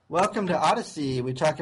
Welcome to Odyssey.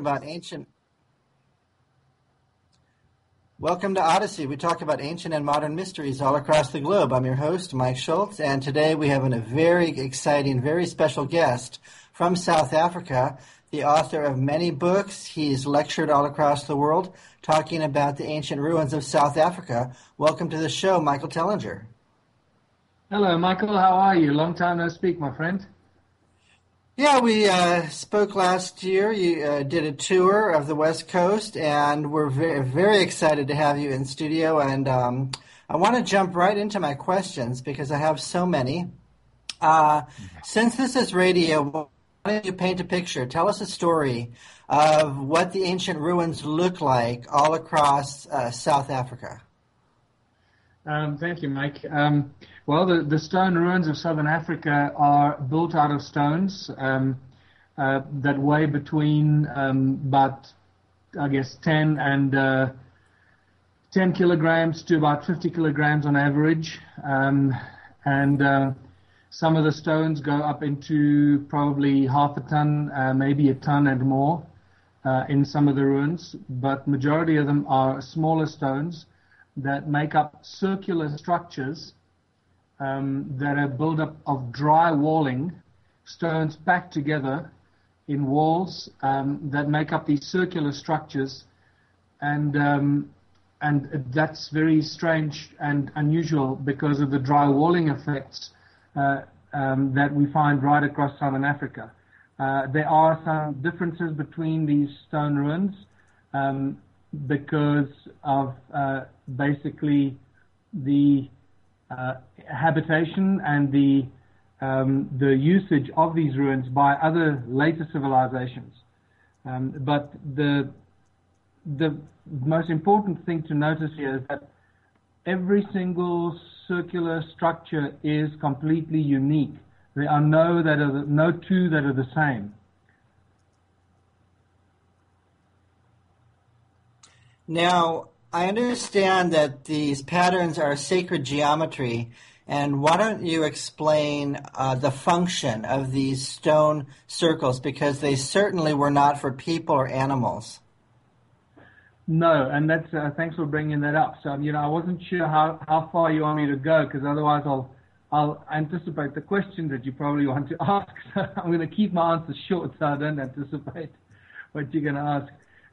Welcome to Odyssey. We talk about ancient and modern mysteries all across the globe. I'm your host, Mike Schultz, and today we have a very exciting, very special guest from South Africa, the author of many books. He's lectured all across the world talking about the ancient ruins of South Africa. Welcome to the show, Michael Tellinger. Hello, Michael. How are you? Long time no speak, my friend. Yeah, we spoke last year. You did a tour of the West Coast, and we're very excited to have you in studio. And I want to jump right into my questions because I have so many. Since this is radio, why don't you paint a picture? Tell us a story of what the ancient ruins look like all across South Africa. Thank you, Mike. Well, the stone ruins of southern Africa are built out of stones that weigh between about, I guess, 10 and 10 kilograms to about 50 kilograms on average. And some of the stones go up into probably half a ton, maybe a ton and more in some of the ruins. But majority of them are smaller stones that make up circular structures that are built up of dry walling, stones packed together in walls that make up these circular structures, and that's very strange and unusual because of the dry walling effects that we find right across southern Africa. There are some differences between these stone ruins because of basically the habitation and the usage of these ruins by other later civilizations. But the most important thing to notice here is that every single circular structure is completely unique. There are no two that are the same. Now, I understand that these patterns are sacred geometry, and why don't you explain the function of these stone circles, because they certainly were not for people or animals. No, and that's thanks for bringing that up. So, I wasn't sure how far you want me to go, because otherwise I'll anticipate the question that you probably want to ask. So I'm going to keep my answers short so I don't anticipate what you're going to ask.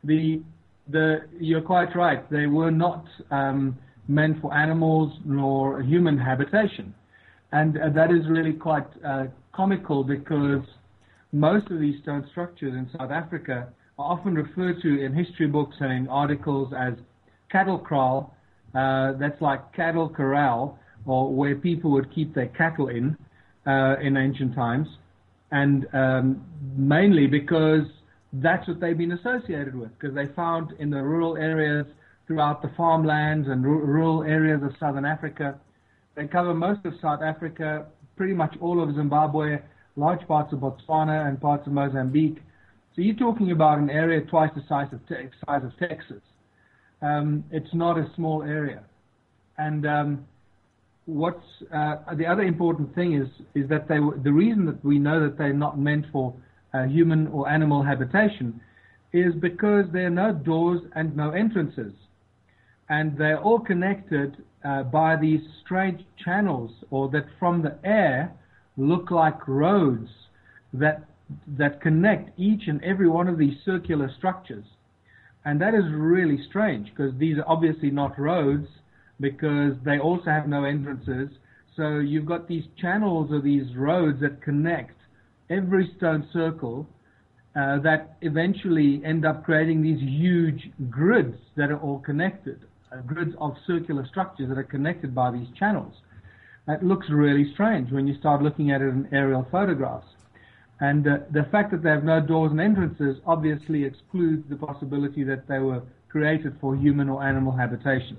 You're quite right. They were not meant for animals nor human habitation. And that is really quite comical because most of these stone structures in South Africa are often referred to in history books and in articles as cattle kraal. That's like cattle corral, or where people would keep their cattle in ancient times. And mainly because that's what they've been associated with, because they found in the rural areas throughout the farmlands and rural areas of southern Africa. They cover most of South Africa, pretty much all of Zimbabwe, large parts of Botswana and parts of Mozambique. So you're talking about an area twice the size of Texas. It's not a small area. And what's the other important thing is that the reason that we know that they're not meant for human or animal habitation is because there are no doors and no entrances. And they're all connected by these strange channels, or that from the air look like roads that connect each and every one of these circular structures. And that is really strange, because these are obviously not roads, because they also have no entrances. So you've got these channels or these roads that connect every stone circle that eventually end up creating these huge grids that are all connected, grids of circular structures that are connected by these channels. It looks really strange when you start looking at it in aerial photographs. And the fact that they have no doors and entrances obviously excludes the possibility that they were created for human or animal habitation.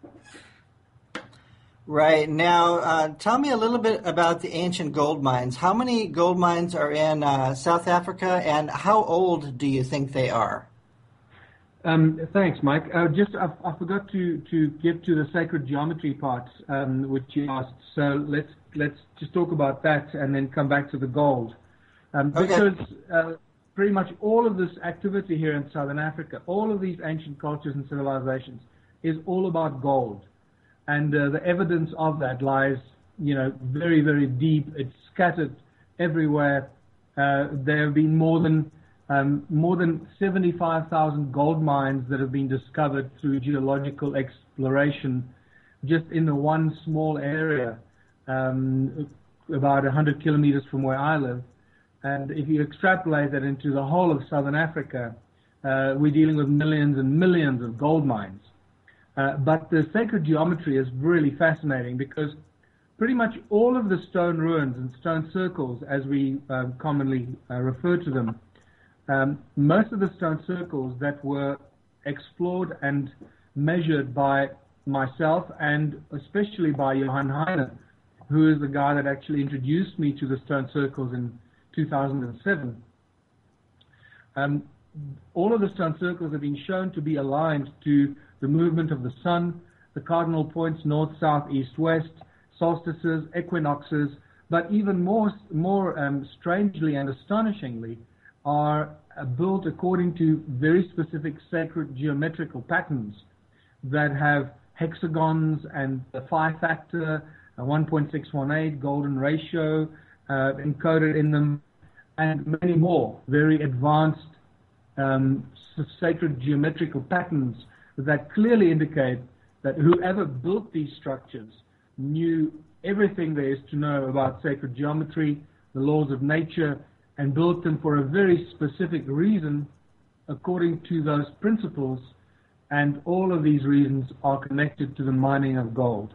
Right. Now, tell me a little bit about the ancient gold mines. How many gold mines are in South Africa, and how old do you think they are? Thanks, Mike. I forgot to get to the sacred geometry part, which you asked. So let's just talk about that and then come back to the gold. Because pretty much all of this activity here in Southern Africa, all of these ancient cultures and civilizations, is all about gold. And the evidence of that lies, very, very deep. It's scattered everywhere. There have been more than 75,000 gold mines that have been discovered through geological exploration just in the one small area, about 100 kilometers from where I live. And if you extrapolate that into the whole of Southern Africa, we're dealing with millions and millions of gold mines. But the sacred geometry is really fascinating because pretty much all of the stone ruins and stone circles, as we commonly refer to them, most of the stone circles that were explored and measured by myself and especially by Johann Heine, who is the guy that actually introduced me to the stone circles in 2007. All of the stone circles have been shown to be aligned to the movement of the sun, the cardinal points, north, south, east, west, solstices, equinoxes, but even more strangely and astonishingly are built according to very specific sacred geometrical patterns that have hexagons and the phi factor, 1.618 golden ratio encoded in them, and many more very advanced sacred geometrical patterns that clearly indicate that whoever built these structures knew everything there is to know about sacred geometry, the laws of nature, and built them for a very specific reason according to those principles, and all of these reasons are connected to the mining of gold.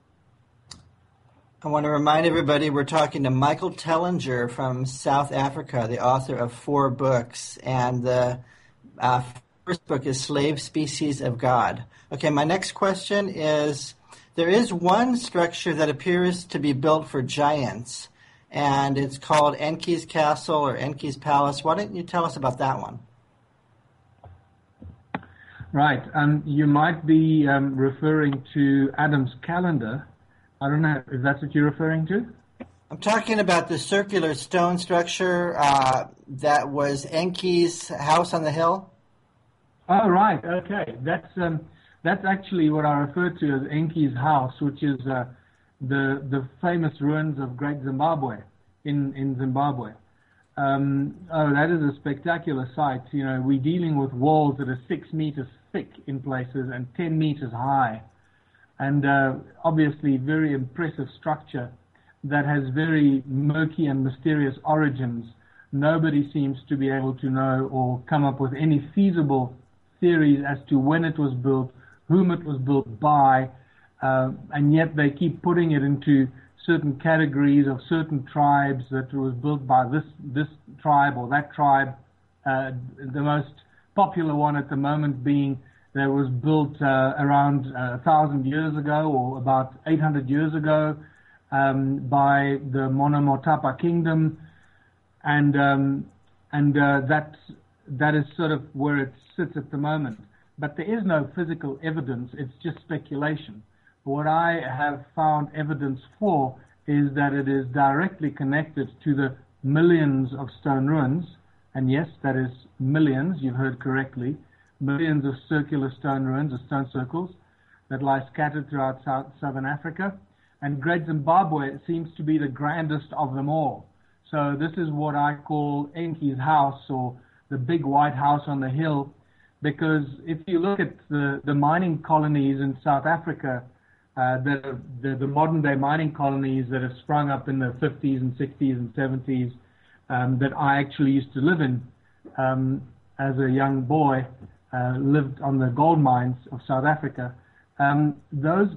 I want to remind everybody we're talking to Michael Tellinger from South Africa, the author of 4 books, and the first book is Slave Species of God. Okay, my next question is, there is one structure that appears to be built for giants, and it's called Enki's Castle or Enki's Palace. Why don't you tell us about that one? Right. You might be referring to Adam's calendar. I don't know if that's what you're referring to. I'm talking about the circular stone structure that was Enki's house on the hill. Oh, right. Okay. That's actually what I refer to as Enki's house, which is the famous ruins of Great Zimbabwe in Zimbabwe. That is a spectacular sight. We're dealing with walls that are 6 meters thick in places and 10 meters high. And obviously very impressive structure that has very murky and mysterious origins. Nobody seems to be able to know or come up with any feasible theories as to when it was built, whom it was built by, and yet they keep putting it into certain categories of certain tribes, that it was built by this tribe or that tribe. The most popular one at the moment being that was built around 1,000 years ago or about 800 years ago by the Monomotapa Kingdom, and that is sort of where it sits at the moment. But there is no physical evidence, it's just speculation. What I have found evidence for is that it is directly connected to the millions of stone ruins, and yes, that is millions, you've heard correctly, millions of circular stone ruins, or stone circles, that lie scattered throughout southern Africa. And Great Zimbabwe seems to be the grandest of them all. So this is what I call Enki's house, or the big white house on the hill, because if you look at the mining colonies in South Africa, the modern-day mining colonies that have sprung up in the 50s and 60s and 70s that I actually used to live in as a young boy, lived on the gold mines of South Africa. The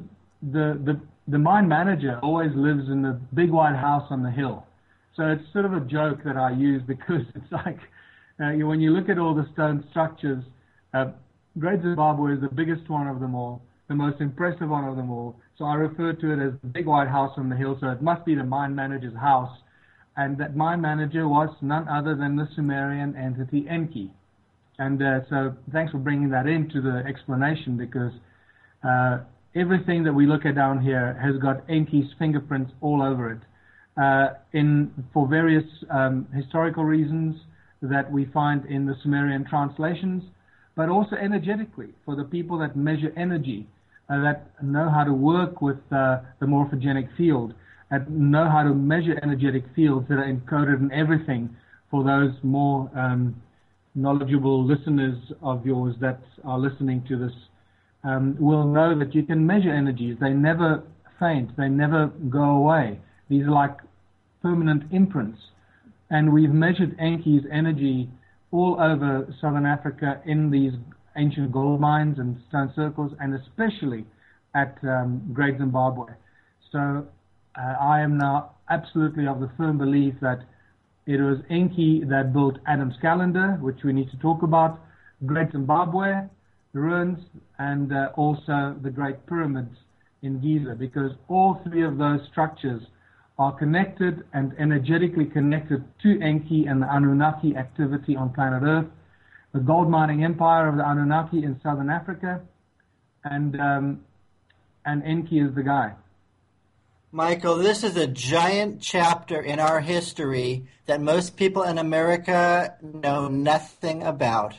mine manager always lives in the big white house on the hill. So it's sort of a joke that I use, because it's like when you look at all the stone structures, Great Zimbabwe is the biggest one of them all, the most impressive one of them all. So I refer to it as the big white house on the hill. So it must be the mine manager's house. And that mine manager was none other than the Sumerian entity Enki. And so thanks for bringing that into the explanation, because everything that we look at down here has got Enki's fingerprints all over it. For various historical reasons, that we find in the Sumerian translations, but also energetically for the people that measure energy, that know how to work with the morphogenic field, that know how to measure energetic fields that are encoded in everything. For those more knowledgeable listeners of yours that are listening to this, will know that you can measure energies. They never faint. They never go away. These are like permanent imprints. And we've measured Enki's energy all over southern Africa in these ancient gold mines and stone circles, and especially at Great Zimbabwe. So I am now absolutely of the firm belief that it was Enki that built Adam's calendar, which we need to talk about, Great Zimbabwe, the ruins, and also the Great Pyramids in Giza, because all three of those structures are connected and energetically connected to Enki and the Anunnaki activity on planet Earth, the gold mining empire of the Anunnaki in southern Africa, and Enki is the guy. Michael, this is a giant chapter in our history that most people in America know nothing about.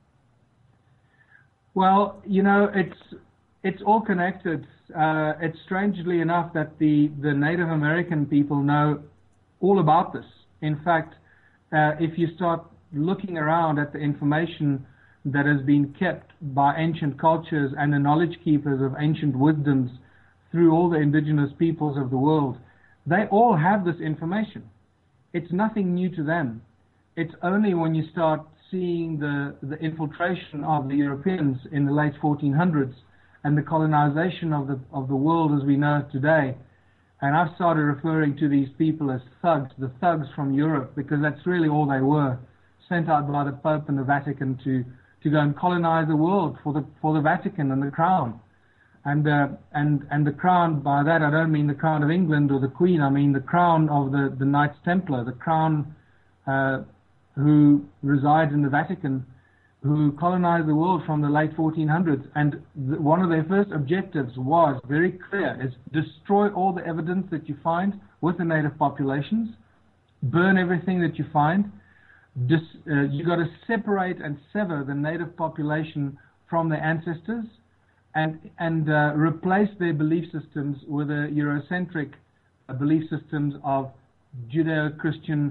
Well, it's all connected. It's strangely enough that the Native American people know all about this. In fact, if you start looking around at the information that has been kept by ancient cultures and the knowledge keepers of ancient wisdoms through all the indigenous peoples of the world, they all have this information. It's nothing new to them. It's only when you start seeing the infiltration of the Europeans in the late 1400s and the colonization of the world as we know it today. And I've started referring to these people as thugs, the thugs from Europe, because that's really all they were, sent out by the Pope and the Vatican to go and colonize the world for the Vatican and the Crown. And the Crown, by that I don't mean the Crown of England or the Queen, I mean the Crown of the Knights Templar, the Crown who resides in the Vatican, who colonized the world from the late 1400s. And one of their first objectives was very clear, is destroy all the evidence that you find with the native populations, burn everything that you find. You got to separate and sever the native population from their ancestors and replace their belief systems with a Eurocentric belief systems of Judeo-Christian,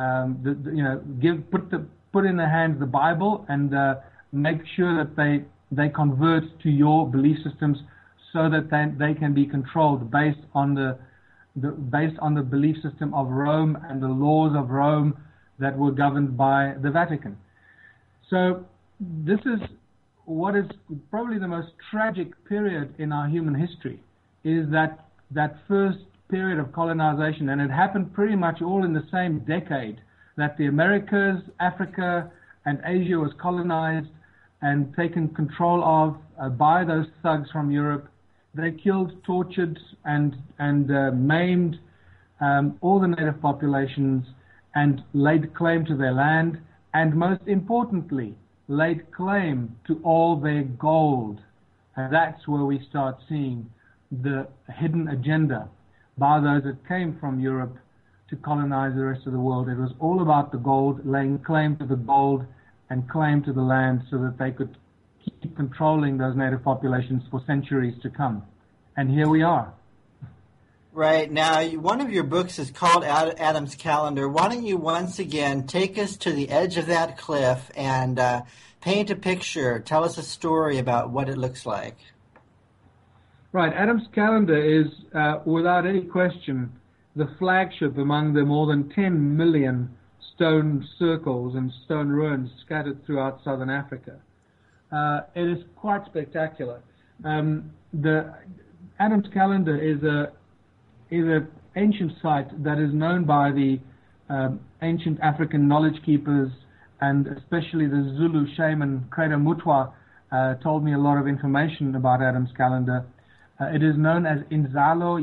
put in their hands the Bible and make sure that they convert to your belief systems so that they can be controlled based on the belief system of Rome and the laws of Rome that were governed by the Vatican. So this is what is probably the most tragic period in our human history, is that first period of colonization, and it happened pretty much all in the same decade that the Americas, Africa, and Asia was colonized and taken control of by those thugs from Europe. They killed, tortured, and maimed all the native populations and laid claim to their land, and most importantly, laid claim to all their gold. And that's where we start seeing the hidden agenda by those that came from Europe to colonize the rest of the world. It was all about the gold, laying claim to the gold and claim to the land so that they could keep controlling those native populations for centuries to come. And here we are. Right. Now, one of your books is called Adam's Calendar. Why don't you once again take us to the edge of that cliff and paint a picture, tell us a story about what it looks like. Right. Adam's Calendar is, without any question, the flagship among the more than 10 million stone circles and stone ruins scattered throughout southern Africa. It is quite spectacular. The Adam's Calendar is an ancient site that is known by the ancient African knowledge keepers, and especially the Zulu shaman Credo Mutwa told me a lot of information about Adam's Calendar. It is known as Inzalo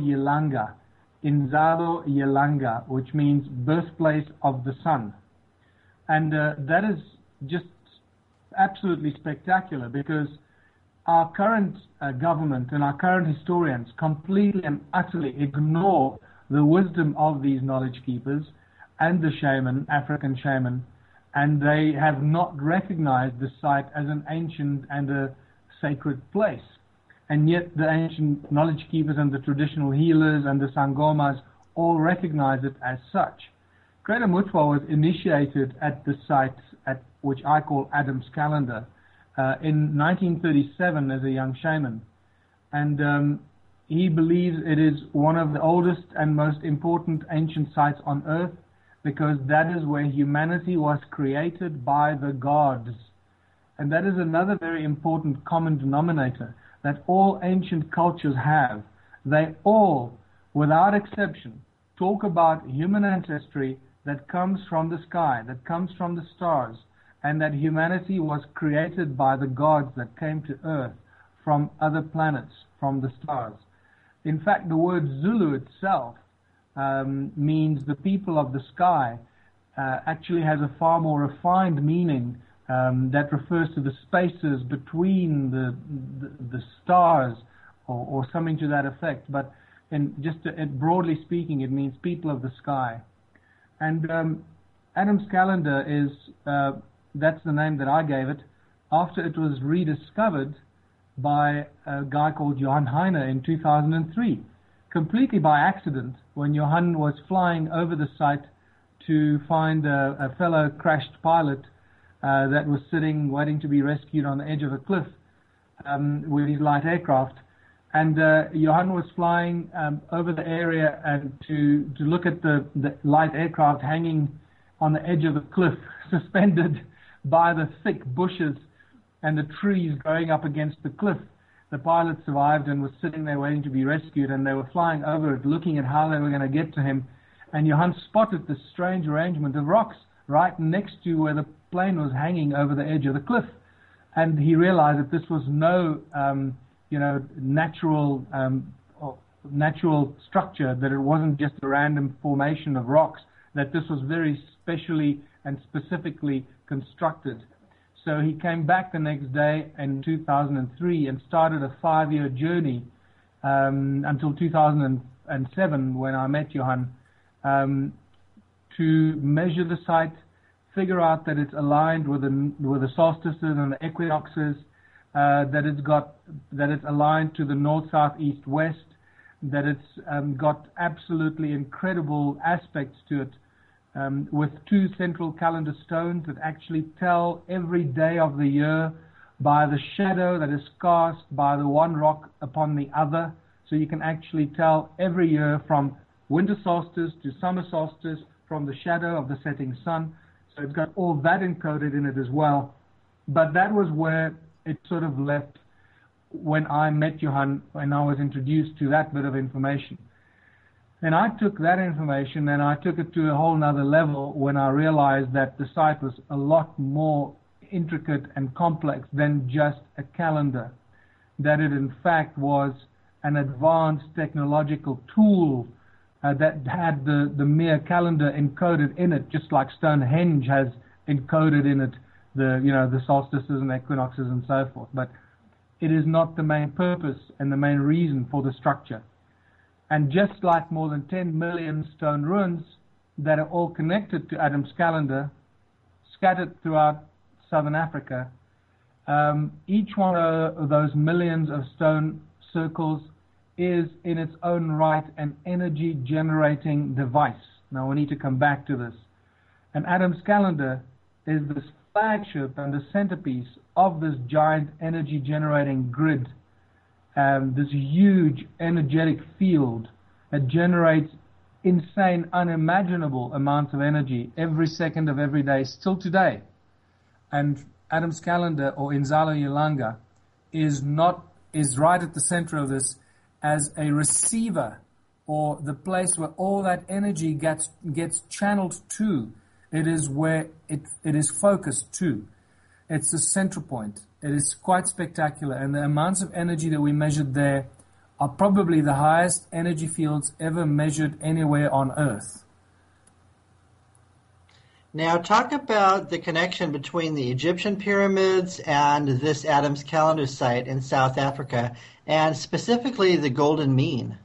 Yelanga, which means birthplace of the sun. And that is just absolutely spectacular, because our current government and our current historians completely and utterly ignore the wisdom of these knowledge keepers and the shaman, African shaman, and they have not recognized the site as an ancient and a sacred place. And yet the ancient knowledge keepers and the traditional healers and the sangomas all recognize it as such. Greater Mutwa was initiated at the site, which I call Adam's Calendar, in 1937 as a young shaman. And he believes it is one of the oldest and most important ancient sites on earth, because that is where humanity was created by the gods. And that is another very important common denominator that all ancient cultures have. They all, without exception, talk about human ancestry that comes from the sky, that comes from the stars, and that humanity was created by the gods that came to earth from other planets, from the stars. In fact, the word Zulu itself means the people of the sky, actually has a far more refined meaning that refers to the spaces between the stars or something to that effect. But broadly speaking, it means people of the sky. And Adam's Calendar is, that's the name that I gave it, after it was rediscovered by a guy called Johann Heine in 2003, completely by accident, when Johann was flying over the site to find a fellow crashed pilot that was sitting waiting to be rescued on the edge of a cliff with his light aircraft. And Johann was flying over the area and to look at the light aircraft hanging on the edge of the cliff, suspended by the thick bushes and the trees growing up against the cliff. The pilot survived and was sitting there waiting to be rescued, and they were flying over it, looking at how they were going to get to him. And Johann spotted this strange arrangement of rocks right next to where the plane was hanging over the edge of the cliff. And he realized that this was no natural structure, that it wasn't just a random formation of rocks, that this was very specially and specifically constructed. So he came back the next day in 2003 and started a 5-year journey until 2007, when I met Johann, to measure the site, figure out that it's aligned with the solstices and the equinoxes, that it's aligned to the north, south, east, west, that it's got absolutely incredible aspects to it, with 2 central calendar stones that actually tell every day of the year by the shadow that is cast by the one rock upon the other. So you can actually tell every year from winter solstice to summer solstice, from the shadow of the setting sun. So it's got all that encoded in it as well. But that was where it sort of left when I met Johann, when I was introduced to that bit of information. And I took that information and I took it to a whole nother level when I realized that the site was a lot more intricate and complex than just a calendar. That it in fact was an advanced technological tool that had the mere calendar encoded in it, just like Stonehenge has encoded in it the solstices and equinoxes and so forth. But it is not the main purpose and the main reason for the structure. And just like more than 10 million stone ruins that are all connected to Adam's Calendar, scattered throughout southern Africa, each one of those millions of stone circles is in its own right an energy generating device. Now we need to come back to this. And Adam's Calendar is this flagship and the centerpiece of this giant energy generating grid, this huge energetic field that generates insane, unimaginable amounts of energy every second of every day, still today. And Adam's Calendar, or Inzalo Yelanga, is right at the center of this as a receiver, or the place where all that energy gets channeled to. It is where it is focused to. It's the central point. It is quite spectacular, and the amounts of energy that we measured there are probably the highest energy fields ever measured anywhere on Earth. Now talk about the connection between the Egyptian pyramids and this Adam's Calendar site in South Africa, and specifically the Golden Mean.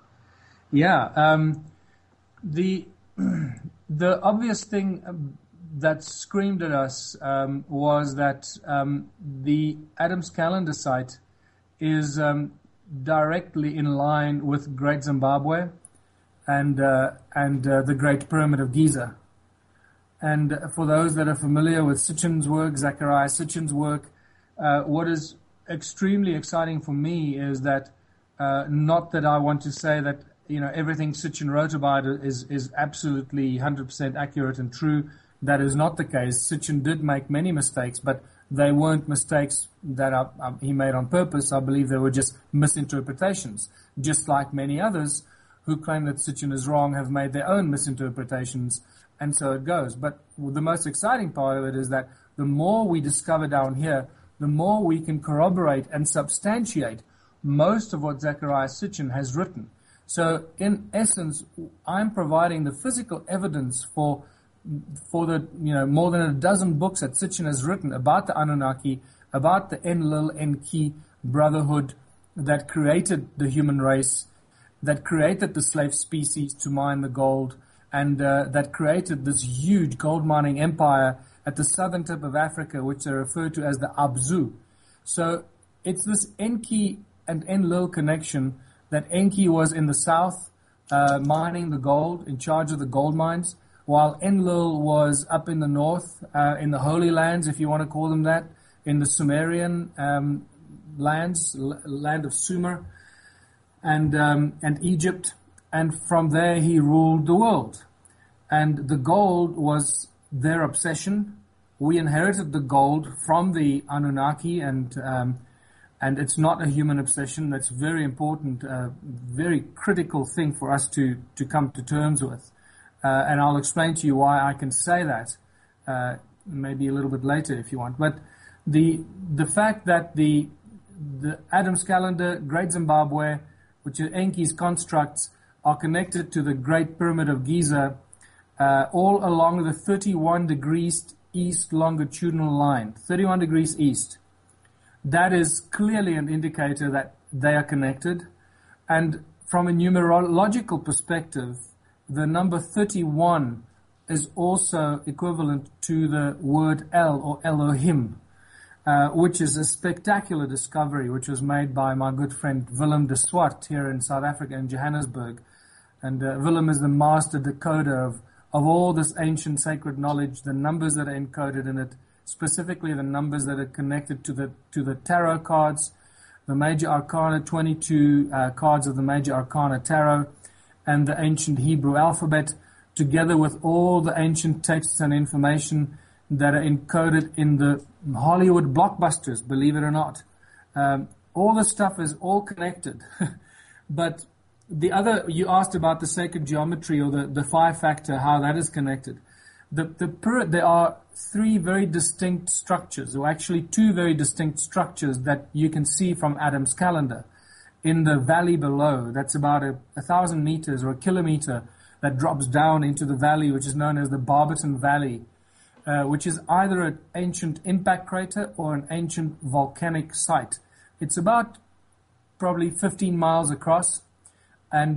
Yeah, the obvious thing that screamed at us was that the Adams Calendar site is directly in line with Great Zimbabwe and the Great Pyramid of Giza. And for those that are familiar with Sitchin's work, Zecharia Sitchin's work, what is extremely exciting for me is that not that I want to say that everything Sitchin wrote about is absolutely 100% accurate and true. That is not the case. Sitchin did make many mistakes, but they weren't mistakes that he made on purpose. I believe they were just misinterpretations, just like many others who claim that Sitchin is wrong have made their own misinterpretations, and so it goes. But the most exciting part of it is that the more we discover down here, the more we can corroborate and substantiate most of what Zecharia Sitchin has written. So in essence, I'm providing the physical evidence for the more than a dozen books that Sitchin has written about the Anunnaki, about the Enlil Enki brotherhood that created the human race, that created the slave species to mine the gold, and that created this huge gold mining empire at the southern tip of Africa, which are referred to as the Abzu. So it's this Enki and Enlil connection, that Enki was in the south mining the gold, in charge of the gold mines, while Enlil was up in the north, in the Holy Lands, if you want to call them that, in the Sumerian lands, land of Sumer, and Egypt. And from there he ruled the world. And the gold was their obsession. We inherited the gold from the Anunnaki, and it's not a human obsession. That's very important, very critical thing for us to come to terms with. And I'll explain to you why I can say that maybe a little bit later if you want. But the fact that the Adams Calendar, Great Zimbabwe, which are Enki's constructs, are connected to the Great Pyramid of Giza, all along the 31 degrees east longitudinal line, 31 degrees east. That is clearly an indicator that they are connected. And from a numerological perspective, the number 31 is also equivalent to the word El, or Elohim, which is a spectacular discovery which was made by my good friend Willem de Swart here in South Africa, in Johannesburg. And Willem is the master decoder of all this ancient sacred knowledge, the numbers that are encoded in it, specifically the numbers that are connected to the tarot cards, the major arcana, 22 cards of the major arcana tarot, and the ancient Hebrew alphabet, together with all the ancient texts and information that are encoded in the Hollywood blockbusters, believe it or not. All this stuff is all connected. But you asked about the sacred geometry, or the 5-factor, how that is connected. There are three very distinct structures, or actually two very distinct structures that you can see from Adam's Calendar. In the valley below, that's about 1,000 meters or a kilometer, that drops down into the valley, which is known as the Barberton Valley, which is either an ancient impact crater or an ancient volcanic site. It's about probably 15 miles across, and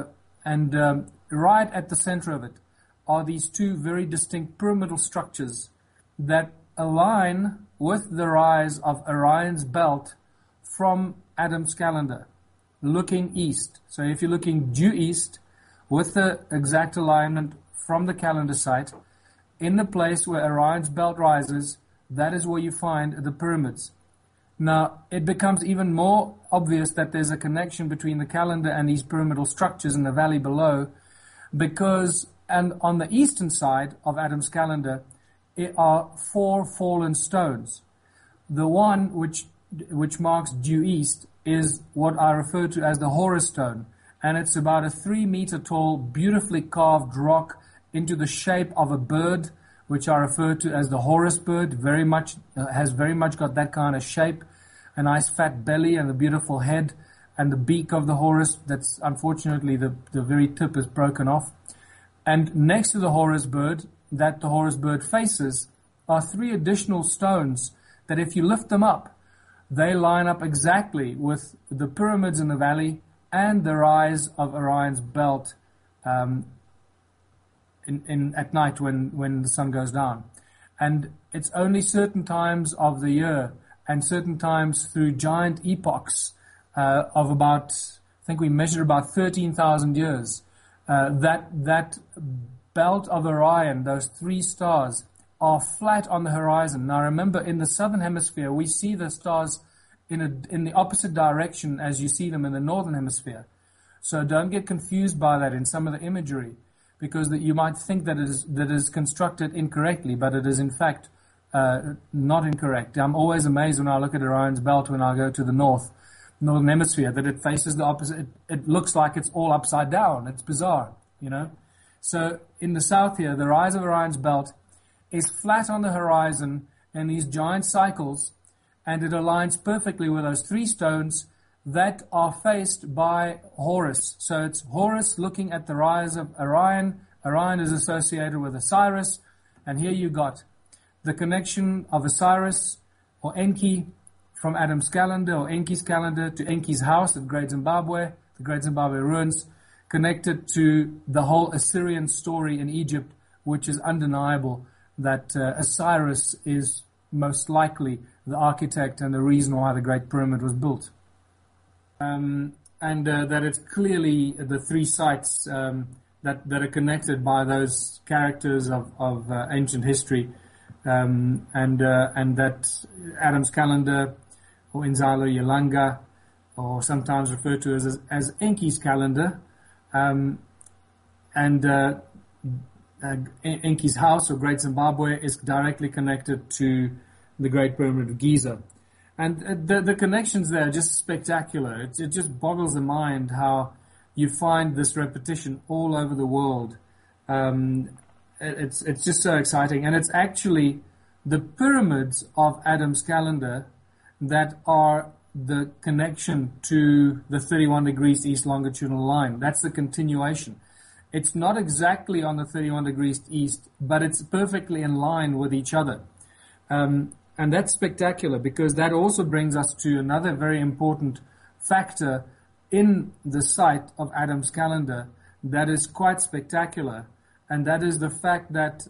right at the center of it are these two very distinct pyramidal structures that align with the rise of Orion's belt from Adam's Calendar, looking east. So if you're looking due east with the exact alignment from the calendar site, in the place where Orion's belt rises, that is where you find the pyramids. Now, it becomes even more obvious that there's a connection between the calendar and these pyramidal structures in the valley below, because and on the eastern side of Adam's Calendar are 4 fallen stones. The one which marks due east is what I refer to as the Horus stone, and it's about a 3-meter tall, beautifully carved rock into the shape of a bird, which I refer to as the Horus bird. Has very much got that kind of shape, a nice fat belly and a beautiful head, and the beak of the Horus. That's unfortunately the very tip is broken off. And next to the Horus bird, that the Horus bird faces, are 3 additional stones that if you lift them up, they line up exactly with the pyramids in the valley and the rise of Orion's belt in at night when the sun goes down. And it's only certain times of the year and certain times through giant epochs of about, I think we measured about 13,000 years, that belt of Orion, those three stars, are flat on the horizon. Now remember, in the southern hemisphere, we see the stars in the opposite direction as you see them in the northern hemisphere. So don't get confused by that in some of the imagery, because that you might think that it is constructed incorrectly, but it is in fact not incorrect. I'm always amazed when I look at Orion's belt when I go to the northern hemisphere, that it faces the opposite. It looks like it's all upside down. It's bizarre, you know. So in the south here, the rise of Orion's belt is flat on the horizon in these giant cycles, and it aligns perfectly with those three stones that are faced by Horus. So it's Horus looking at the rise of Orion. Orion is associated with Osiris, and here you got the connection of Osiris or Enki from Adam's calendar or Enki's calendar to Enki's house at Great Zimbabwe, the Great Zimbabwe ruins, connected to the whole Assyrian story in Egypt, which is undeniable that Osiris is most likely the architect and the reason why the Great Pyramid was built. And that it's clearly the three sites that are connected by those characters of ancient history, and that Adam's calendar, or Inzalo Yelanga, or sometimes referred to as Enki's calendar, and Enki's house, or Great Zimbabwe, is directly connected to the Great Pyramid of Giza. And the connections there are just spectacular. It just boggles the mind how you find this repetition all over the world. It's just so exciting. And it's actually the pyramids of Adam's calendar that are the connection to the 31 degrees east longitudinal line. That's the continuation. It's not exactly on the 31 degrees east, but it's perfectly in line with each other. And that's spectacular, because that also brings us to another very important factor in the site of Adam's calendar that is quite spectacular, and that is the fact that,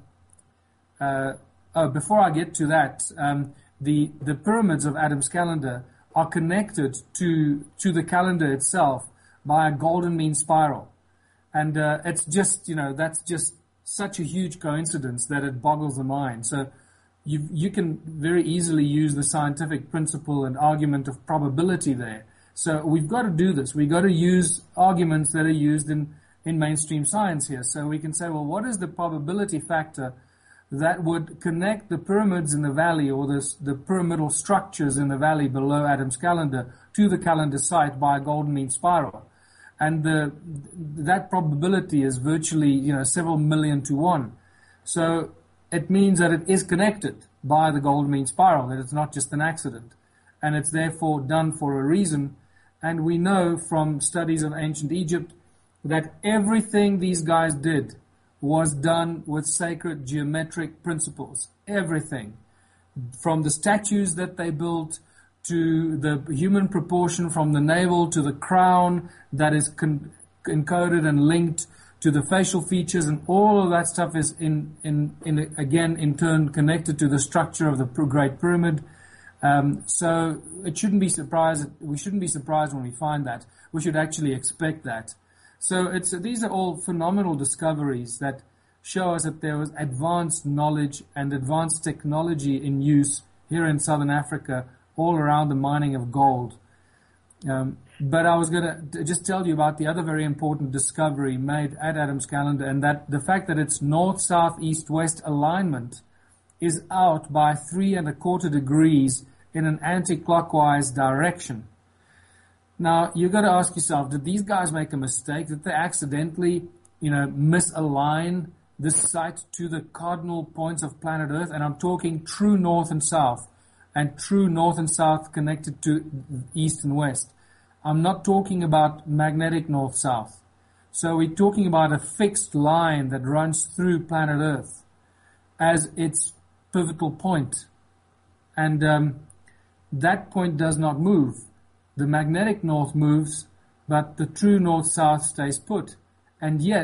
before I get to that, the pyramids of Adam's calendar are connected to the calendar itself by a golden mean spiral. And it's just, that's just such a huge coincidence that it boggles the mind. So you can very easily use the scientific principle and argument of probability there. So we've got to do this. We've got to use arguments that are used in mainstream science here. So we can say, well, what is the probability factor that would connect the pyramids in the valley, or the pyramidal structures in the valley below Adam's calendar, to the calendar site by a golden mean spiral? And that probability is virtually, several million to one. So it means that it is connected by the golden mean spiral, that it's not just an accident. And it's therefore done for a reason. And we know from studies of ancient Egypt that everything these guys did was done with sacred geometric principles. Everything. From the statues that they built, to the human proportion from the navel to the crown that is encoded and linked to the facial features, and all of that stuff is in turn connected to the structure of the Great Pyramid. So it shouldn't be surprised. We shouldn't be surprised when we find that. We should actually expect that. So these are all phenomenal discoveries that show us that there was advanced knowledge and advanced technology in use here in Southern Africa, all around the mining of gold. But I was going to just tell you about the other very important discovery made at Adam's calendar, and that the fact that its north, south, east, west alignment is out by 3¼ degrees in an anti-clockwise direction. Now, you've got to ask yourself, did these guys make a mistake? Did they accidentally, misalign this site to the cardinal points of planet Earth? And I'm talking true north and south, and true north and south connected to east and west. I'm not talking about magnetic north-south. So we're talking about a fixed line that runs through planet Earth as its pivotal point. And that point does not move. The magnetic north moves, but the true north-south stays put. And yet,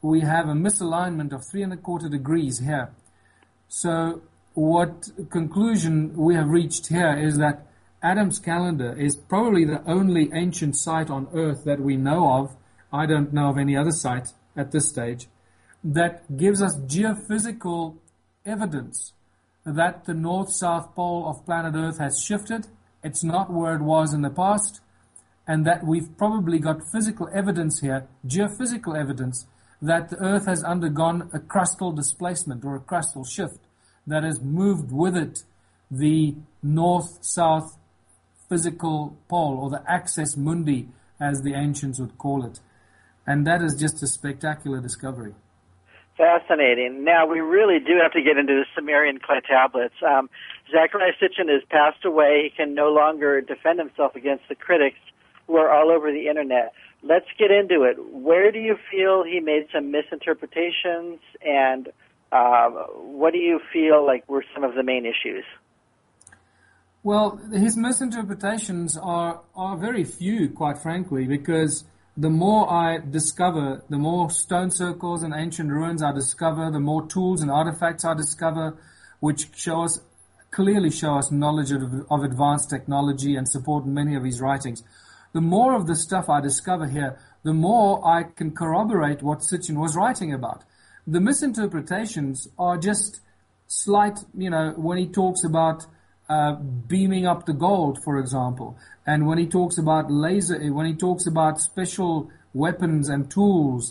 we have a misalignment of 3¼ degrees here. So what conclusion we have reached here is that Adam's calendar is probably the only ancient site on Earth that we know of. I don't know of any other site at this stage that gives us geophysical evidence that the north-south pole of planet Earth has shifted. It's not where it was in the past, and that we've probably got physical evidence here, geophysical evidence, that the Earth has undergone a crustal displacement or a crustal shift that has moved with it the north-south physical pole, or the axis mundi, as the ancients would call it. And that is just a spectacular discovery. Fascinating. Now, we really do have to get into the Sumerian clay tablets. Zecharia Sitchin has passed away. He can no longer defend himself against the critics who are all over the Internet. Let's get into it. Where do you feel he made some misinterpretations, and what do you feel like were some of the main issues? Well, his misinterpretations are very few, quite frankly, because the more I discover, the more stone circles and ancient ruins I discover, the more tools and artifacts I discover, which clearly show us knowledge of advanced technology and support many of his writings. The more of the stuff I discover here, the more I can corroborate what Sitchin was writing about. The misinterpretations are just slight, when he talks about beaming up the gold, for example, and when he talks about when he talks about special weapons and tools,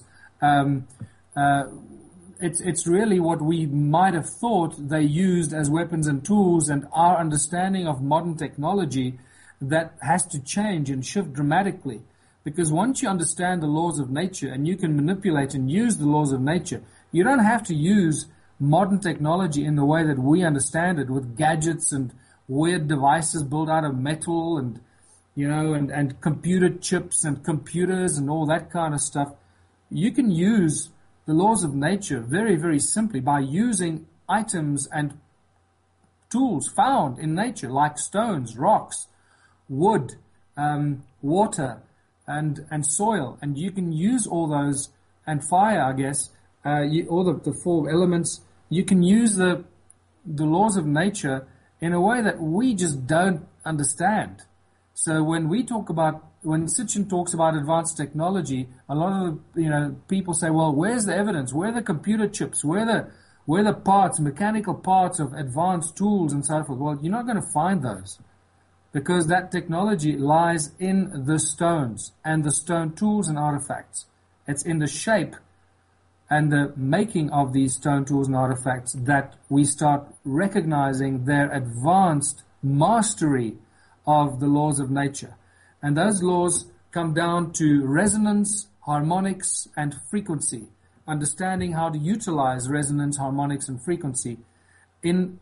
it's really what we might have thought they used as weapons and tools, and our understanding of modern technology that has to change and shift dramatically. Because once you understand the laws of nature and you can manipulate and use the laws of nature, you don't have to use modern technology in the way that we understand it, with gadgets and weird devices built out of metal and and computer chips and computers and all that kind of stuff. You can use the laws of nature very, very simply by using items and tools found in nature, like stones, rocks, wood, water, and soil. And you can use all those, and fire, I guess, all the four elements. You can use the laws of nature in a way that we just don't understand. So when Sitchin talks about advanced technology, a lot of people say, well, where's the evidence? Where are the computer chips? Where are the parts, mechanical parts of advanced tools and so forth? Well, you're not going to find those, because that technology lies in the stones and the stone tools and artifacts. It's in the shape and the making of these stone tools and artifacts that we start recognizing their advanced mastery of the laws of nature. And those laws come down to resonance, harmonics, and frequency. Understanding how to utilize resonance, harmonics, and frequency in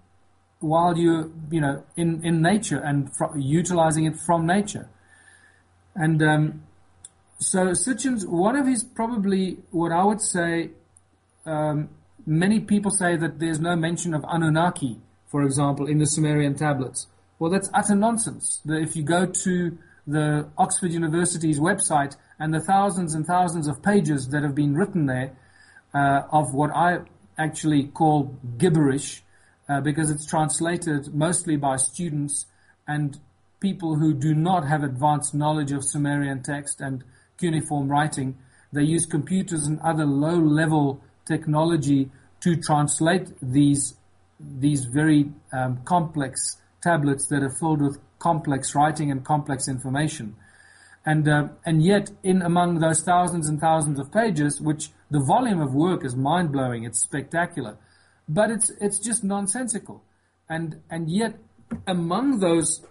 nature, and utilizing it from nature. And so Sitchin's, one of his, probably what I would say, many people say that there's no mention of Anunnaki, for example, in the Sumerian tablets. Well, that's utter nonsense. If you go to the Oxford University's website and the thousands and thousands of pages that have been written there of what I actually call gibberish, because it's translated mostly by students and people who do not have advanced knowledge of Sumerian text and cuneiform writing. They use computers and other low-level technology to translate these very complex tablets that are filled with complex writing and complex information. And yet, in among those thousands and thousands of pages, which the volume of work is mind-blowing, it's spectacular, but it's just nonsensical. And yet, among those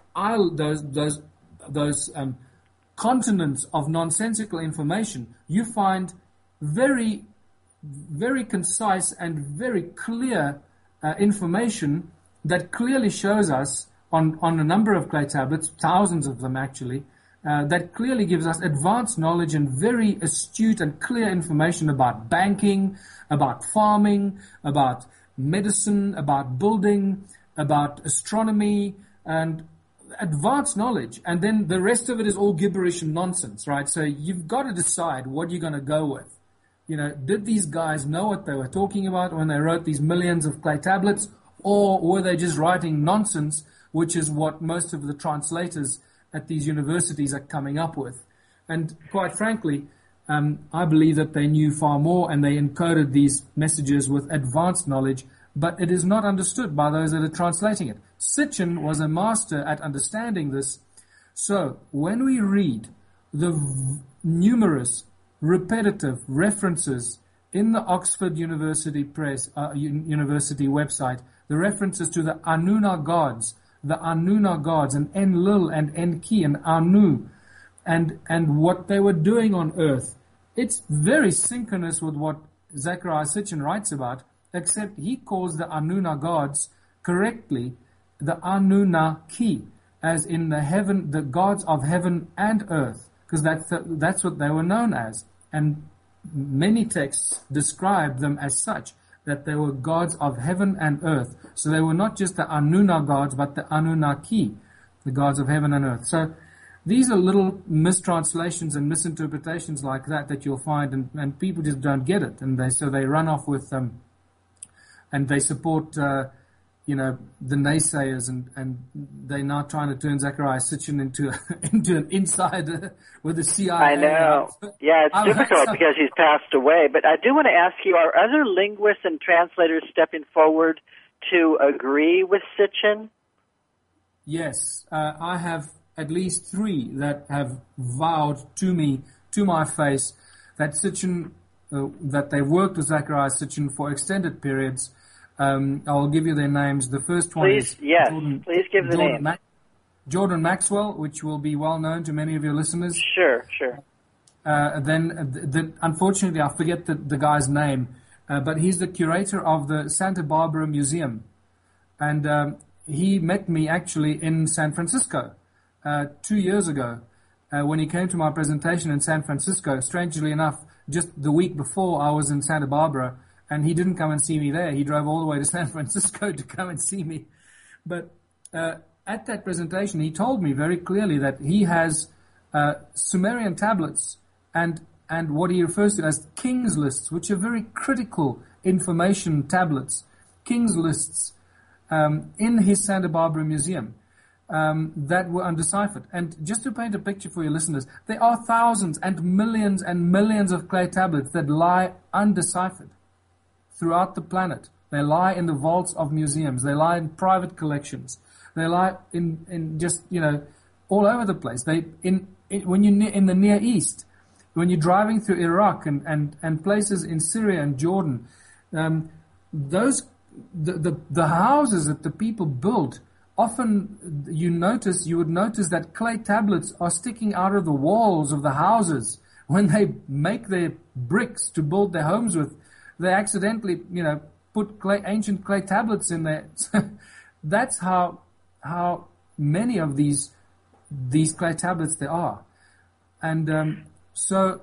continents of nonsensical information, you find very, very concise and very clear information that clearly shows us on a number of clay tablets, thousands of them actually, that clearly gives us advanced knowledge and very astute and clear information about banking, about farming, about medicine, about building, about astronomy, and advanced knowledge. And then the rest of it is all gibberish and nonsense, right? So you've got to decide what you're going to go with. did these guys know what they were talking about when they wrote these millions of clay tablets, or were they just writing nonsense, which is what most of the translators at these universities are coming up with? And quite frankly, I believe that they knew far more, and they encoded these messages with advanced knowledge, but it is not understood by those that are translating it. Sitchin was a master at understanding this. So when we read the numerous repetitive references in the Oxford University Press, University website, the references to the Anuna gods, and Enlil and Enki and Anu, and what they were doing on earth, it's very synchronous with what Zecharia Sitchin writes about, except he calls the Anuna gods correctly the Anunnaki, as in the gods of heaven and earth, because that's what they were known as. And many texts describe them as such, that they were gods of heaven and earth. So they were not just the Anuna gods, but the Anunnaki, the gods of heaven and earth. So these are little mistranslations and misinterpretations like that you'll find, and people just don't get it, and they run off with them, and they support the naysayers, and they're now trying to turn Zecharia Sitchin into an insider with the CIA. I know. Yeah, it's difficult because he's passed away. But I do want to ask you, are other linguists and translators stepping forward to agree with Sitchin? Yes, I have at least 3 that have vowed to me, to my face, that Sitchin, that they worked with Zecharia Sitchin for extended periods. I'll give you their names. The first one is please give the name. Jordan Maxwell, which will be well known to many of your listeners. Sure. Then, unfortunately, I forget the guy's name, but he's the curator of the Santa Barbara Museum, and he met me actually in San Francisco 2 years ago when he came to my presentation in San Francisco. Strangely enough, just the week before I was in Santa Barbara. And he didn't come and see me there. He drove all the way to San Francisco to come and see me. But at that presentation, he told me very clearly that he has Sumerian tablets and what he refers to as king's lists, which are very critical information tablets, king's lists, in his Santa Barbara Museum that were undeciphered. And just to paint a picture for your listeners, there are thousands and millions of clay tablets that lie undeciphered throughout the planet. They lie in the vaults of museums. They lie in private collections. They lie in just, all over the place. When you're in the Near East, when you're driving through Iraq and places in Syria and Jordan, the houses that the people built, often you would notice that clay tablets are sticking out of the walls of the houses. When they make their bricks to build their homes with, they accidentally, put ancient clay tablets in there. That's how many of these clay tablets there are. And so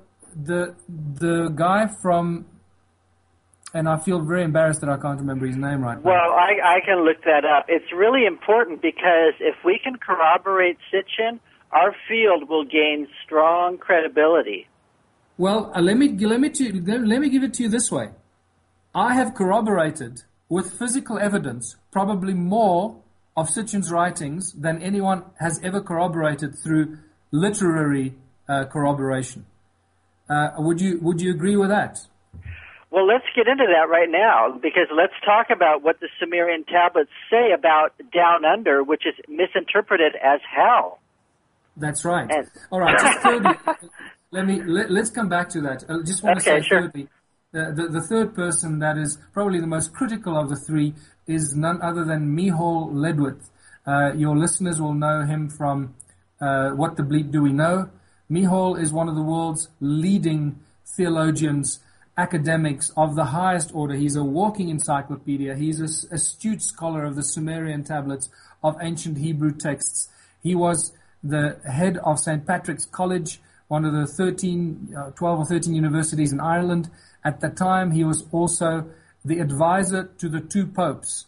the guy from, and I feel very embarrassed that I can't remember his name right now. Well, I can look that up. It's really important because if we can corroborate Sitchin, our field will gain strong credibility. Well, let me give it to you this way. I have corroborated with physical evidence probably more of Sitchin's writings than anyone has ever corroborated through literary corroboration. Would you agree with that? Well, let's get into that right now, because let's talk about what the Sumerian tablets say about down under, which is misinterpreted as hell. That's right. All right. Just thirdly, let's come back to that. I just want to say thirdly. The third person that is probably the most critical of the 3 is none other than Micheal Ledwith. Your listeners will know him from What the Bleep Do We Know? Micheal is one of the world's leading theologians, academics of the highest order. He's a walking encyclopedia. He's an astute scholar of the Sumerian tablets of ancient Hebrew texts. He was the head of St. Patrick's College, one of the 12 or 13 universities in Ireland. At the time, he was also the advisor to the 2 popes,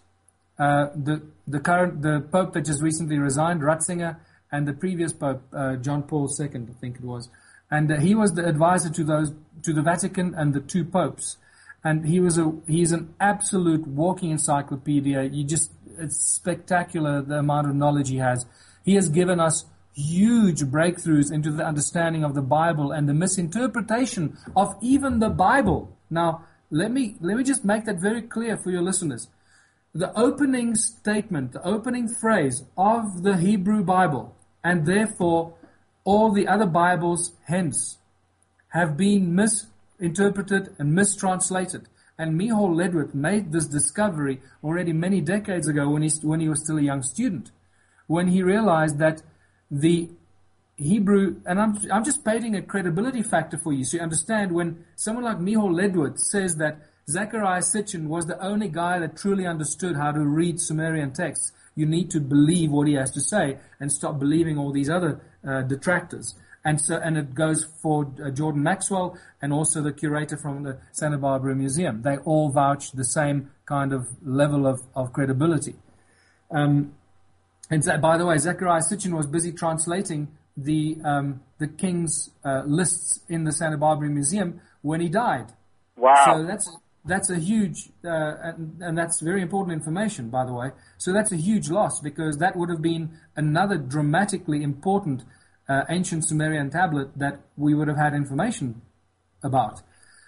the pope that just recently resigned, Ratzinger, and the previous pope, John Paul II, I think it was. And he was the advisor to the Vatican and the two popes. And he's an absolute walking encyclopedia. It's spectacular the amount of knowledge he has. He has given us huge breakthroughs into the understanding of the Bible and the misinterpretation of even the Bible. Now, let me just make that very clear for your listeners. The opening statement, the opening phrase of the Hebrew Bible, and therefore all the other Bibles hence, have been misinterpreted and mistranslated. And Micheal Ledwith made this discovery already many decades ago when he was still a young student, when he realized that the Hebrew, and I'm just painting a credibility factor for you, so you understand when someone like Micheal Ledwith says that Zecharia Sitchin was the only guy that truly understood how to read Sumerian texts, you need to believe what he has to say and stop believing all these other detractors. And it goes for Jordan Maxwell and also the curator from the Santa Barbara Museum. They all vouch the same kind of level of credibility. And so, by the way, Zecharia Sitchin was busy translating the king's lists in the Santa Barbara Museum when he died. Wow. So that's a huge, and that's very important information, by the way. So that's a huge loss, because that would have been another dramatically important ancient Sumerian tablet that we would have had information about.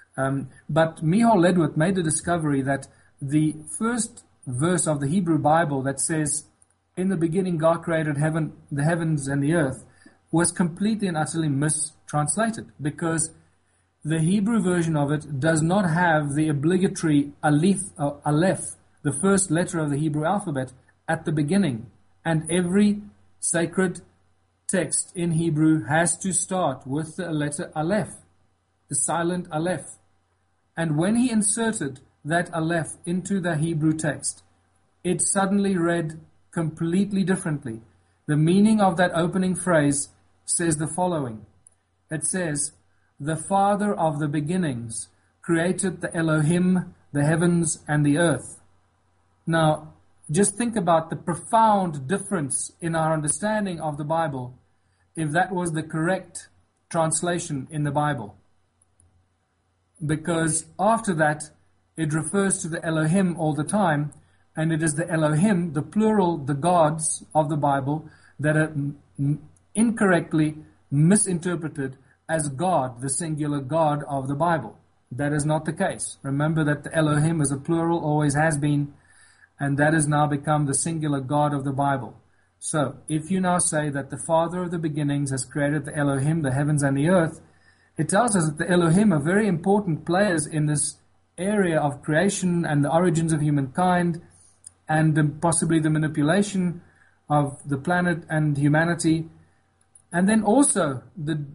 But Micheal Ledwith made the discovery that the first verse of the Hebrew Bible that says, "In the beginning God created the heavens and the earth," was completely and utterly mistranslated, because the Hebrew version of it does not have the obligatory aleph, the first letter of the Hebrew alphabet, at the beginning. And every sacred text in Hebrew has to start with the letter aleph, the silent aleph. And when he inserted that aleph into the Hebrew text, it suddenly read completely differently. The meaning of that opening phrase says the following. It says, "The Father of the beginnings created the Elohim, the heavens and the earth." Now, just think about the profound difference in our understanding of the Bible if that was the correct translation in the Bible. Because after that, it refers to the Elohim all the time, and it is the Elohim, the plural, the gods of the Bible, that are incorrectly misinterpreted as God, the singular God of the Bible. That is not the case. Remember that the Elohim is a plural, always has been, and that has now become the singular God of the Bible. So, if you now say that the Father of the beginnings has created the Elohim, the heavens and the earth, it tells us that the Elohim are very important players in this area of creation and the origins of humankind, and possibly the manipulation of the planet and humanity. And then also the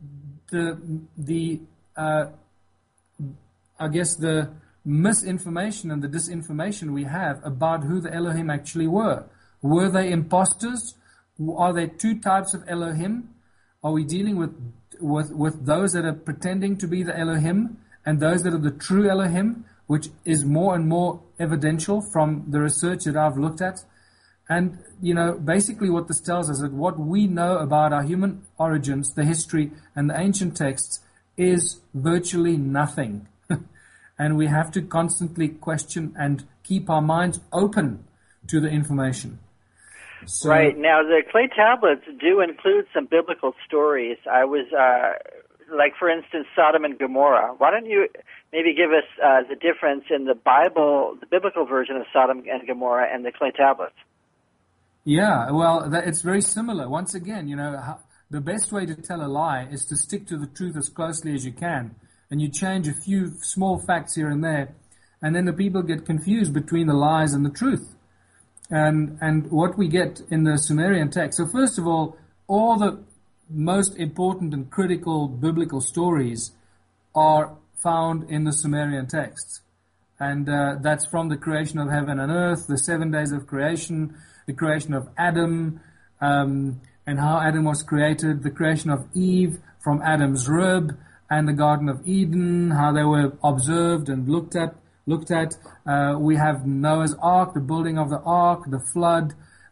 misinformation and the disinformation we have about who the Elohim actually were. Were they imposters? Are there two types of Elohim? Are we dealing with those that are pretending to be the Elohim and those that are the true Elohim, which is more and more evidential from the research that I've looked at? And, basically what this tells us is that what we know about our human origins, the history, and the ancient texts is virtually nothing. And we have to constantly question and keep our minds open to the information. So, right. Now, the clay tablets do include some biblical stories. I was, like, for instance, Sodom and Gomorrah. Why don't you maybe give us the difference in the Bible, the biblical version of Sodom and Gomorrah, and the clay tablets? Yeah, well, it's very similar. Once again, the best way to tell a lie is to stick to the truth as closely as you can. And you change a few small facts here and there, and then the people get confused between the lies and the truth. And what we get in the Sumerian text. So first of all the most important and critical biblical stories are found in the Sumerian texts. And that's from the creation of heaven and earth, the 7 days of creation, the creation of Adam, and how Adam was created, the creation of Eve from Adam's rib, and the Garden of Eden, how they were observed and looked at. We have Noah's Ark, the building of the Ark, the flood,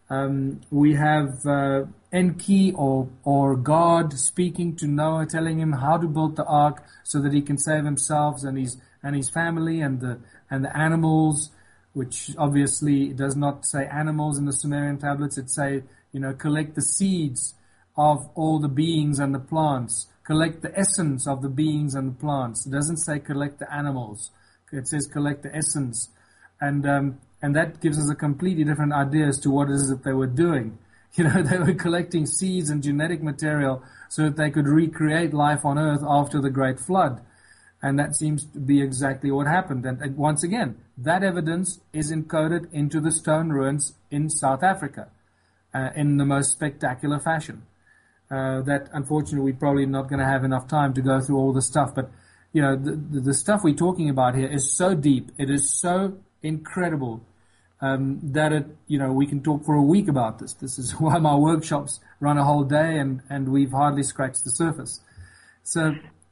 We have Enki or God speaking to Noah, telling him how to build the ark so that he can save himself and his family and the animals, which obviously does not say animals in the Sumerian tablets. It say, collect the seeds of all the beings and the plants. Collect the essence of the beings and the plants. It doesn't say collect the animals. It says collect the essence. And that gives us a completely different idea as to what it is that they were doing. They were collecting seeds and genetic material so that they could recreate life on Earth after the Great Flood. And that seems to be exactly what happened. And once again, that evidence is encoded into the stone ruins in South Africa in the most spectacular fashion. That unfortunately we're probably not going to have enough time to go through all the stuff. But, the stuff we're talking about here is so deep. It is so incredible that we can talk for a week about this. This is why my workshops run a whole day and we've hardly scratched the surface. So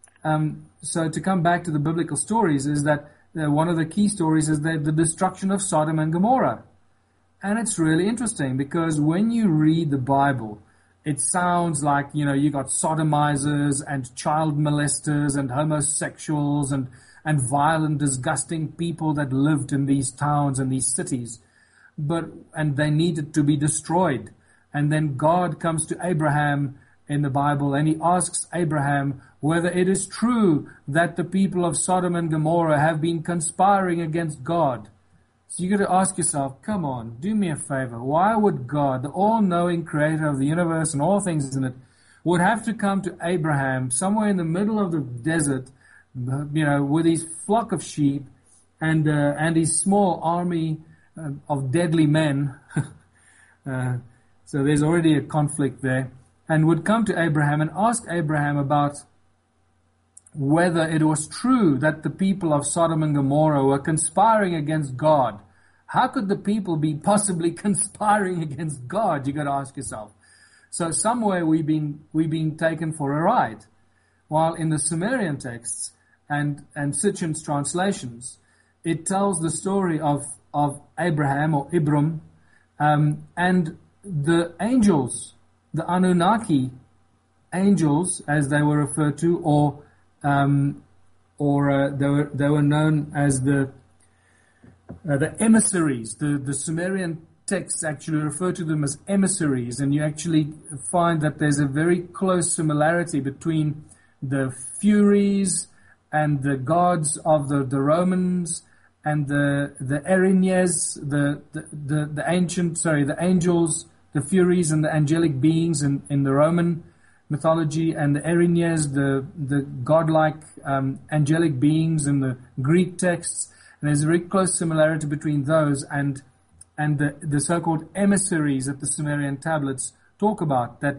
to come back to the biblical stories is that one of the key stories is the destruction of Sodom and Gomorrah. And it's really interesting because when you read the Bible, it sounds like, you got sodomizers and child molesters and homosexuals and violent, disgusting people that lived in these towns and these cities. And they needed to be destroyed. And then God comes to Abraham in the Bible and he asks Abraham whether it is true that the people of Sodom and Gomorrah have been conspiring against God. So you got to ask yourself, come on, do me a favor. Why would God, the all-knowing creator of the universe and all things in it, would have to come to Abraham somewhere in the middle of the desert, with his flock of sheep and his small army of deadly men? So there's already a conflict there. And would come to Abraham and ask Abraham about whether it was true that the people of Sodom and Gomorrah were conspiring against God. How could the people be possibly conspiring against God? You got to ask yourself. So somewhere we've been taken for a ride. While in the Sumerian texts and Sitchin's translations, it tells the story of Abraham or Ibram and the angels, the Anunnaki angels, as they were referred to, or they were known as the emissaries. The Sumerian texts actually refer to them as emissaries, and you actually find that there's a very close similarity between the Furies and the gods of the Romans and the Erinyes, the angels, the Furies and the angelic beings in the Roman mythology, and the Erinyes, the godlike angelic beings in the Greek texts. And there's a very close similarity between those and the so-called emissaries that the Sumerian tablets talk about that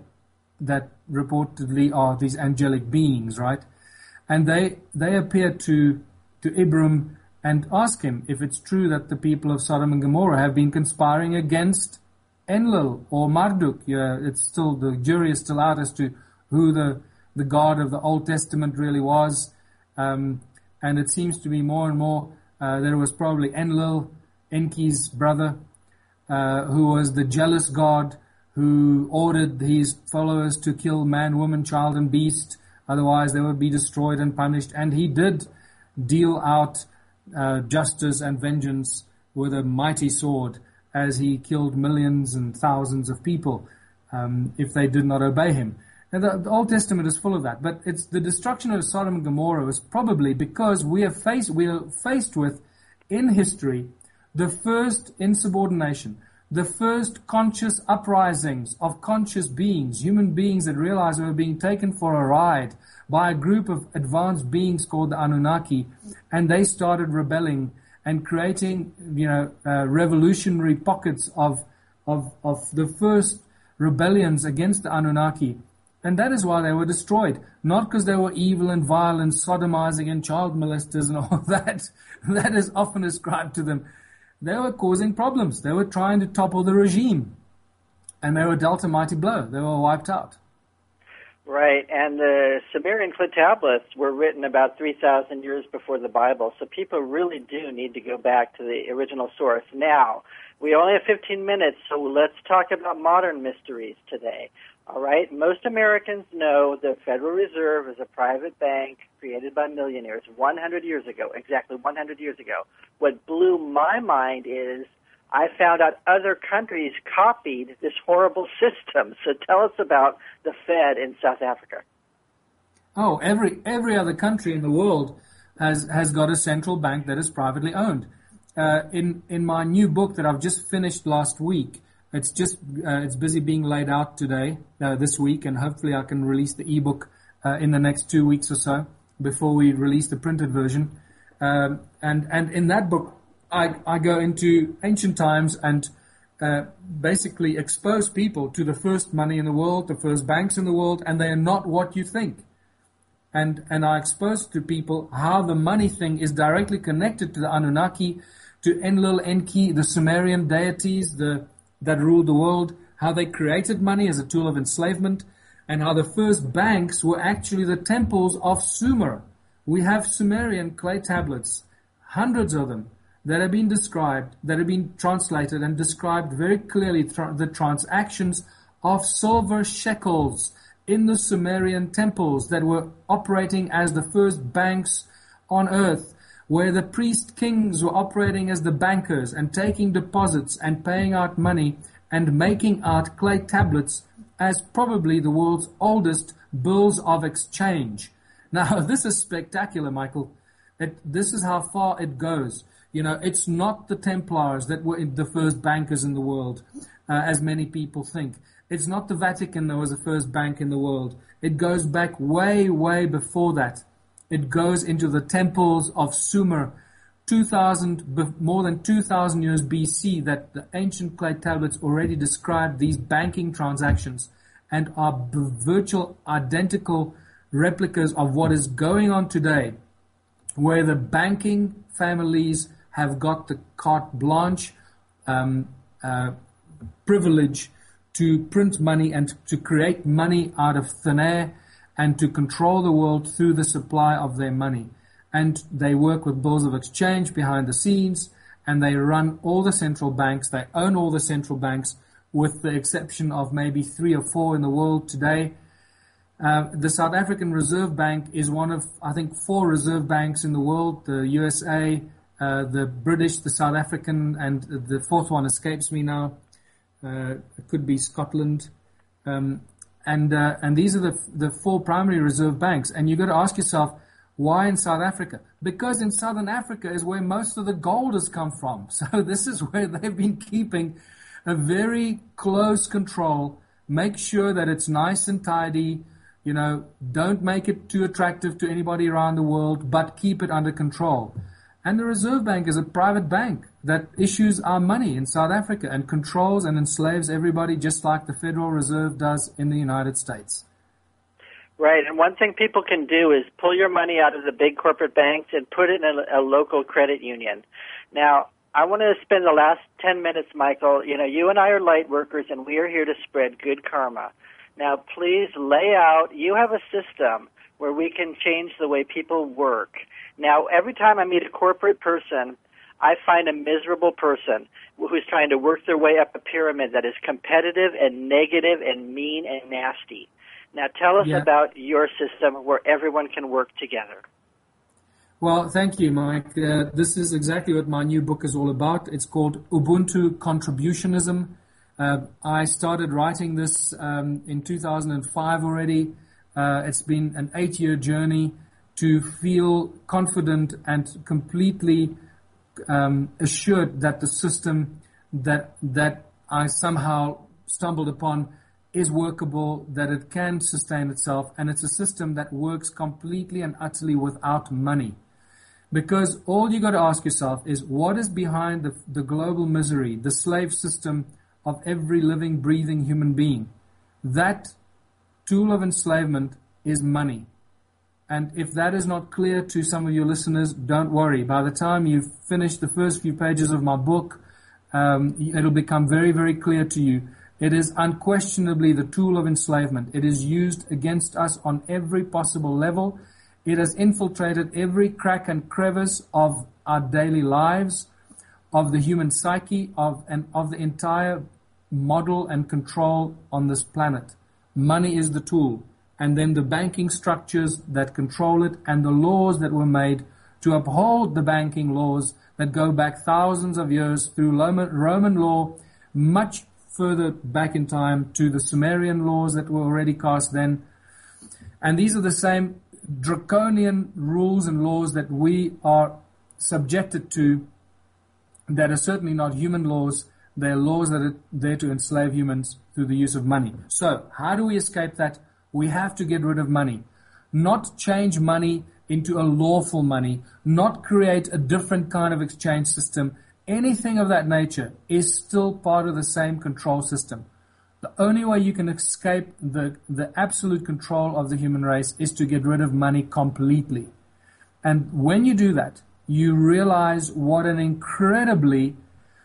reportedly are these angelic beings, right? And they appear to Ibram and ask him if it's true that the people of Sodom and Gomorrah have been conspiring against Enlil or Marduk. It's still, the jury is still out as to who the God of the Old Testament really was. And it seems to be more and more that it was probably Enlil, Enki's brother, who was the jealous God who ordered his followers to kill man, woman, child, and beast. Otherwise they would be destroyed and punished. And he did deal out justice and vengeance with a mighty sword, as he killed millions and thousands of people if they did not obey him. And the Old Testament is full of that. But it's the destruction of Sodom and Gomorrah was probably because we are faced with, in history, the first insubordination, the first conscious uprisings of conscious beings, human beings that realized they were being taken for a ride by a group of advanced beings called the Anunnaki, and they started rebelling and creating, revolutionary pockets of the first rebellions against the Anunnaki. And that is why they were destroyed. Not because they were evil and vile and sodomizing and child molesters and all that. That is often ascribed to them. They were causing problems. They were trying to topple the regime. And they were dealt a mighty blow. They were wiped out. Right, and the Sumerian clay tablets were written about 3,000 years before the Bible, so people really do need to go back to the original source. Now, we only have 15 minutes, so let's talk about modern mysteries today. All right, most Americans know the Federal Reserve is a private bank created by millionaires 100 years ago, exactly 100 years ago. What blew my mind is I found out other countries copied this horrible system. So tell us about the Fed in South Africa. Oh, every other country in the world has got a central bank that is privately owned. In my new book that I've just finished last week, it's busy being laid out today, this week, and hopefully I can release the ebook in the next 2 weeks or so before we release the printed version. And in that book, I go into ancient times and basically expose people to the first money in the world, the first banks in the world, and they are not what you think. And I expose to people how the money thing is directly connected to the Anunnaki, to Enlil, Enki, the Sumerian deities that ruled the world, how they created money as a tool of enslavement, and how the first banks were actually the temples of Sumer. We have Sumerian clay tablets, hundreds of them, that have been described, that have been translated and described very clearly the transactions of silver shekels in the Sumerian temples that were operating as the first banks on earth, where the priest kings were operating as the bankers and taking deposits and paying out money and making out clay tablets as probably the world's oldest bills of exchange. Now, this is spectacular, Michael. This is how far it goes. You know, it's not the Templars that were the first bankers in the world, as many people think. It's not the Vatican that was the first bank in the world. It goes back way, way before that. It goes into the temples of Sumer, more than 2,000 years BC, that the ancient clay tablets already described these banking transactions and are virtual identical replicas of what is going on today, where the banking families have got the carte blanche privilege to print money and to create money out of thin air and to control the world through the supply of their money. And they work with bills of exchange behind the scenes, and they run all the central banks. They own all the central banks, with the exception of maybe 3 or 4 in the world today. The South African Reserve Bank is one of, I think, 4 reserve banks in the world: the USA, the British, the South African, and the 4th one escapes me now. It could be Scotland. And these are the 4 primary reserve banks. And you've got to ask yourself, why in South Africa? Because in Southern Africa is where most of the gold has come from. So this is where they've been keeping a very close control. Make sure that it's nice and tidy. You know, don't make it too attractive to anybody around the world, but keep it under control. And the Reserve Bank is a private bank that issues our money in South Africa and controls and enslaves everybody, just like the Federal Reserve does in the United States. Right, and one thing people can do is pull your money out of the big corporate banks and put it in a local credit union. Now, I want to spend the last 10 minutes, Michael. You know, you and I are light workers, and we are here to spread good karma. Now, please lay out, you have a system where we can change the way people work. Now, every time I meet a corporate person, I find a miserable person who's trying to work their way up a pyramid that is competitive and negative and mean and nasty. Now, tell us about your system where everyone can work together. Well, thank you, Mike. This is exactly what my new book is all about. It's called Ubuntu Contributionism. I started writing this in 2005 already. It's been an 8-year journey to feel confident and completely assured that the system that I somehow stumbled upon is workable, that it can sustain itself, and it's a system that works completely and utterly without money. Because all you got to ask yourself is, what is behind the global misery, the slave system of every living, breathing human being? That tool of enslavement is money. And if that is not clear to some of your listeners, don't worry. By the time you finish the first few pages of my book, it'll become very, very clear to you It is unquestionably the tool of enslavement. It is used against us on every possible level. It has infiltrated every crack and crevice of our daily lives, of the human psyche, of the entire model and control on this planet. Money is the tool, and then the banking structures that control it, and the laws that were made to uphold the banking laws that go back thousands of years through Roman law, much further back in time to the Sumerian laws that were already cast then. And these are the same draconian rules and laws that we are subjected to, that are certainly not human laws. They're laws that are there to enslave humans through the use of money. So how do we escape that? We have to get rid of money. Not change money into a lawful money, not create a different kind of exchange system. Anything of that nature is still part of the same control system. The only way you can escape the absolute control of the human race is to get rid of money completely. And when you do that, you realize what an incredibly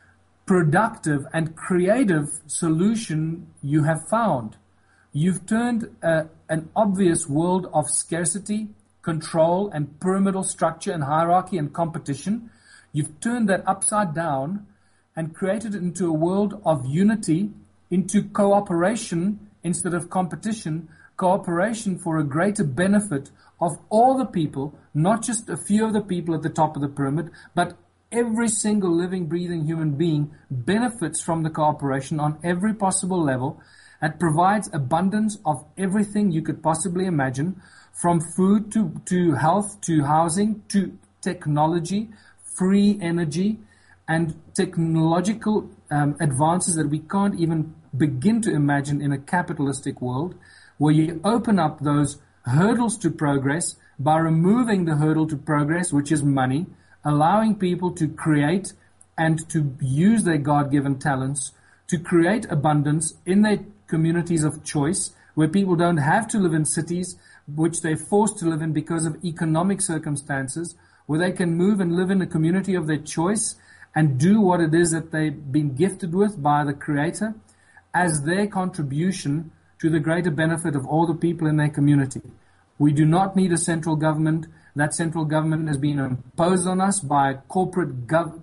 productive and creative solution you have found. You've turned an obvious world of scarcity, control, and pyramidal structure and hierarchy and competition. You've turned that upside down and created it into a world of unity, into cooperation instead of competition, cooperation for a greater benefit of all the people, not just a few of the people at the top of the pyramid, but every single living, breathing human being benefits from the cooperation on every possible level. It provides abundance of everything you could possibly imagine, from food to health, to housing, to technology, free energy, and technological advances that we can't even begin to imagine in a capitalistic world, where you open up those hurdles to progress by removing the hurdle to progress, which is money, allowing people to create and to use their God-given talents to create abundance in their communities of choice, where people don't have to live in cities which they're forced to live in because of economic circumstances, where they can move and live in a community of their choice and do what it is that they've been gifted with by the Creator as their contribution to the greater benefit of all the people in their community. We do not need a central government. That central government has been imposed on us by corporate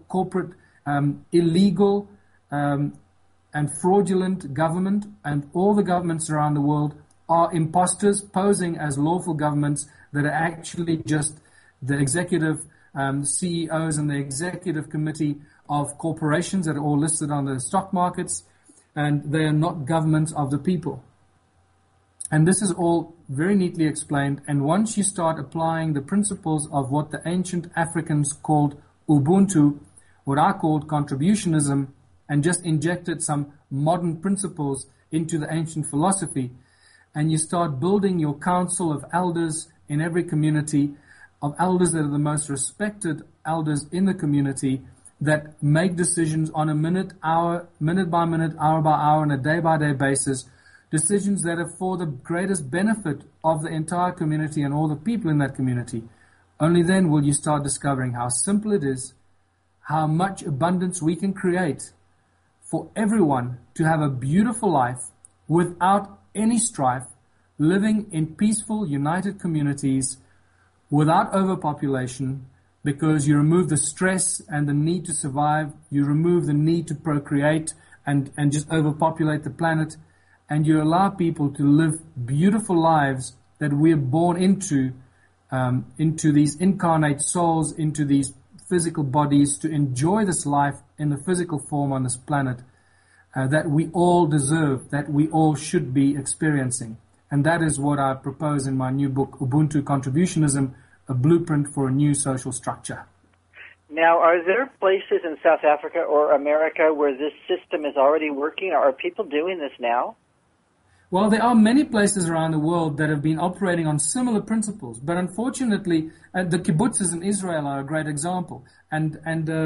illegal and fraudulent government, and all the governments around the world are imposters posing as lawful governments that are actually just the executive CEOs and the executive committee of corporations that are all listed on the stock markets, and they are not governments of the people. And this is all very neatly explained, and once you start applying the principles of what the ancient Africans called Ubuntu, what I called contributionism, and just injected some modern principles into the ancient philosophy, and you start building your council of elders in every community, of elders that are the most respected elders in the community, that make decisions on a minute by minute, hour by hour, and a day by day basis, decisions that are for the greatest benefit of the entire community and all the people in that community. Only then will you start discovering how simple it is, how much abundance we can create for everyone to have a beautiful life without any strife, living in peaceful, united communities without overpopulation, because you remove the stress and the need to survive, you remove the need to procreate and just overpopulate the planet, and you allow people to live beautiful lives that we're born into these incarnate souls, into these physical bodies, to enjoy this life in the physical form on this planet that we all deserve, that we all should be experiencing. And that is what I propose in my new book, Ubuntu Contributionism, a blueprint for a new social structure. Now, are there places in South Africa or America where this system is already working? Are people doing this now? Well, there are many places around the world that have been operating on similar principles, but unfortunately, the kibbutzes in Israel are a great example. And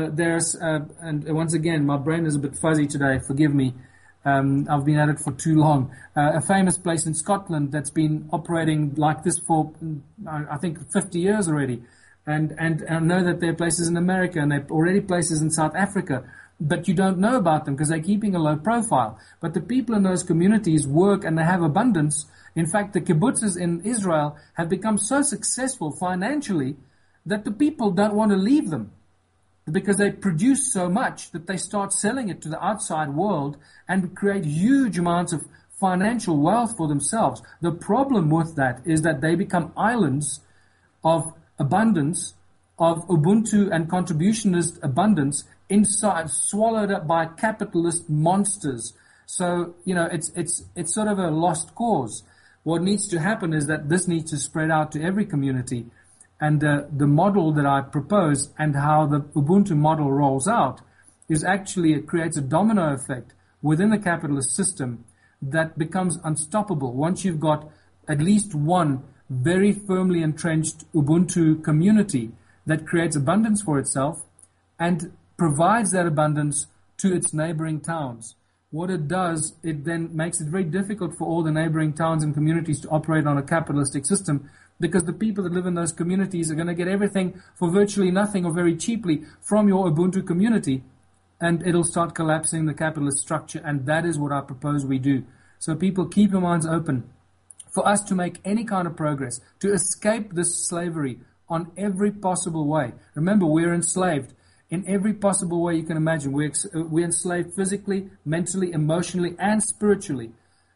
once again, my brain is a bit fuzzy today. Forgive me. I've been at it for too long. A famous place in Scotland that's been operating like this for, I think, 50 years already. And I know that there are places in America, and there are already places in South Africa but you don't know about them because they're keeping a low profile. But the people in those communities work and they have abundance. In fact, the kibbutzes in Israel have become so successful financially that the people don't want to leave them because they produce so much that they start selling it to the outside world and create huge amounts of financial wealth for themselves. The problem with that is that they become islands of abundance, of Ubuntu and contributionist abundance inside, swallowed up by capitalist monsters. So, it's sort of a lost cause. What needs to happen is that this needs to spread out to every community. And the model that I propose and how the Ubuntu model rolls out is actually, it creates a domino effect within the capitalist system that becomes unstoppable. Once you've got at least one very firmly entrenched Ubuntu community that creates abundance for itself and provides that abundance to its neighboring towns. What it does, it then makes it very difficult for all the neighboring towns and communities to operate on a capitalistic system, because the people that live in those communities are going to get everything for virtually nothing or very cheaply from your Ubuntu community, and it'll start collapsing the capitalist structure, and that is what I propose we do. So people, keep your minds open for us to make any kind of progress, to escape this slavery on every possible way. Remember, we're enslaved in every possible way you can imagine. We're enslaved physically, mentally, emotionally, and spiritually.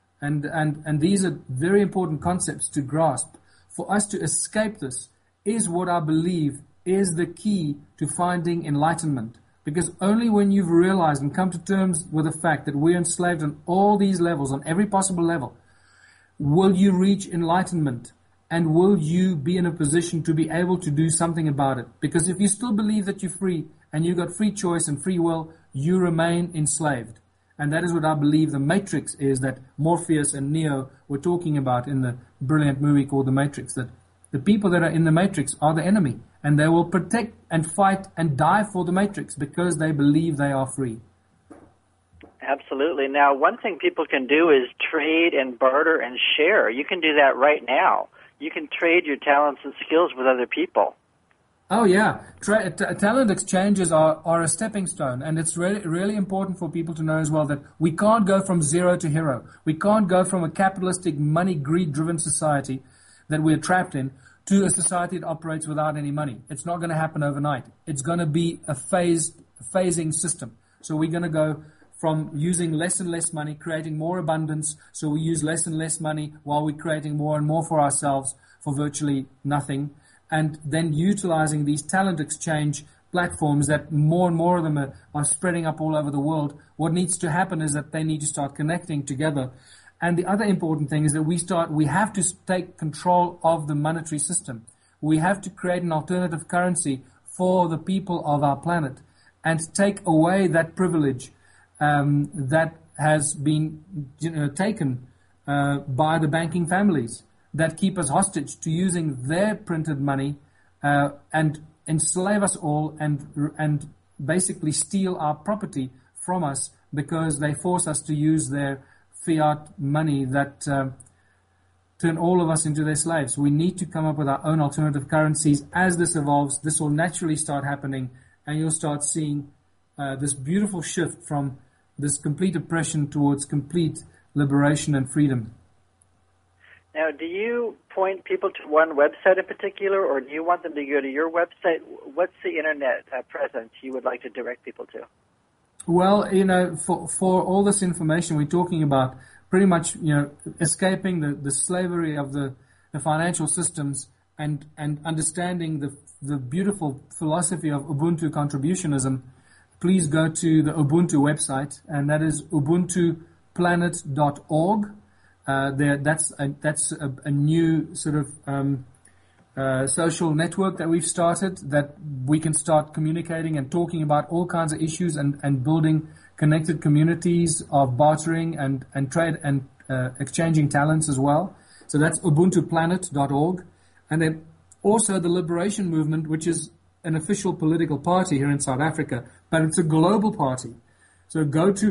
And these are very important concepts to grasp. For us to escape this is what I believe is the key to finding enlightenment. Because only when you've realized and come to terms with the fact that we're enslaved on all these levels, on every possible level, will you reach enlightenment, and will you be in a position to be able to do something about it? Because if you still believe that you're free and you've got free choice and free will, you remain enslaved. And that is what I believe the Matrix is, that Morpheus and Neo were talking about in the brilliant movie called The Matrix, that the people that are in the Matrix are the enemy, and they will protect and fight and die for the Matrix because they believe they are free. Absolutely. Now, one thing people can do is trade and barter and share. You can do that right now. You can trade your talents and skills with other people. Oh, yeah. Talent exchanges are a stepping stone, and it's really important for people to know as well that we can't go from zero to hero. We can't go from a capitalistic, money, greed-driven society that we're trapped in to a society that operates without any money. It's not going to happen overnight. It's going to be a phasing system. So we're going to go from using less and less money, creating more abundance, so we use less and less money while we're creating more and more for ourselves for virtually nothing, and then utilizing these talent exchange platforms that more and more of them are spreading up all over the world. What needs to happen is that they need to start connecting together. And the other important thing is that we have to take control of the monetary system. We have to create an alternative currency for the people of our planet and take away that privilege that has been taken by the banking families that keep us hostage to using their printed money and enslave us all and basically steal our property from us because they force us to use their fiat money that turn all of us into their slaves. We need to come up with our own alternative currencies. As this evolves, this will naturally start happening, and you'll start seeing this beautiful shift from this complete oppression towards complete liberation and freedom. Now, do you point people to one website in particular, or do you want them to go to your website? What's the internet presence you would like to direct people to? Well, for all this information we're talking about, pretty much, escaping the slavery of the financial systems and understanding the beautiful philosophy of Ubuntu contributionism, please go to the Ubuntu website, and that is ubuntuplanet.org. That's a new sort of social network that we've started, that we can start communicating and talking about all kinds of issues and building connected communities of bartering and trade and exchanging talents as well. So that's ubuntuplanet.org. And then also the Liberation Movement, which is an official political party here in South Africa, but it's a global party. So go to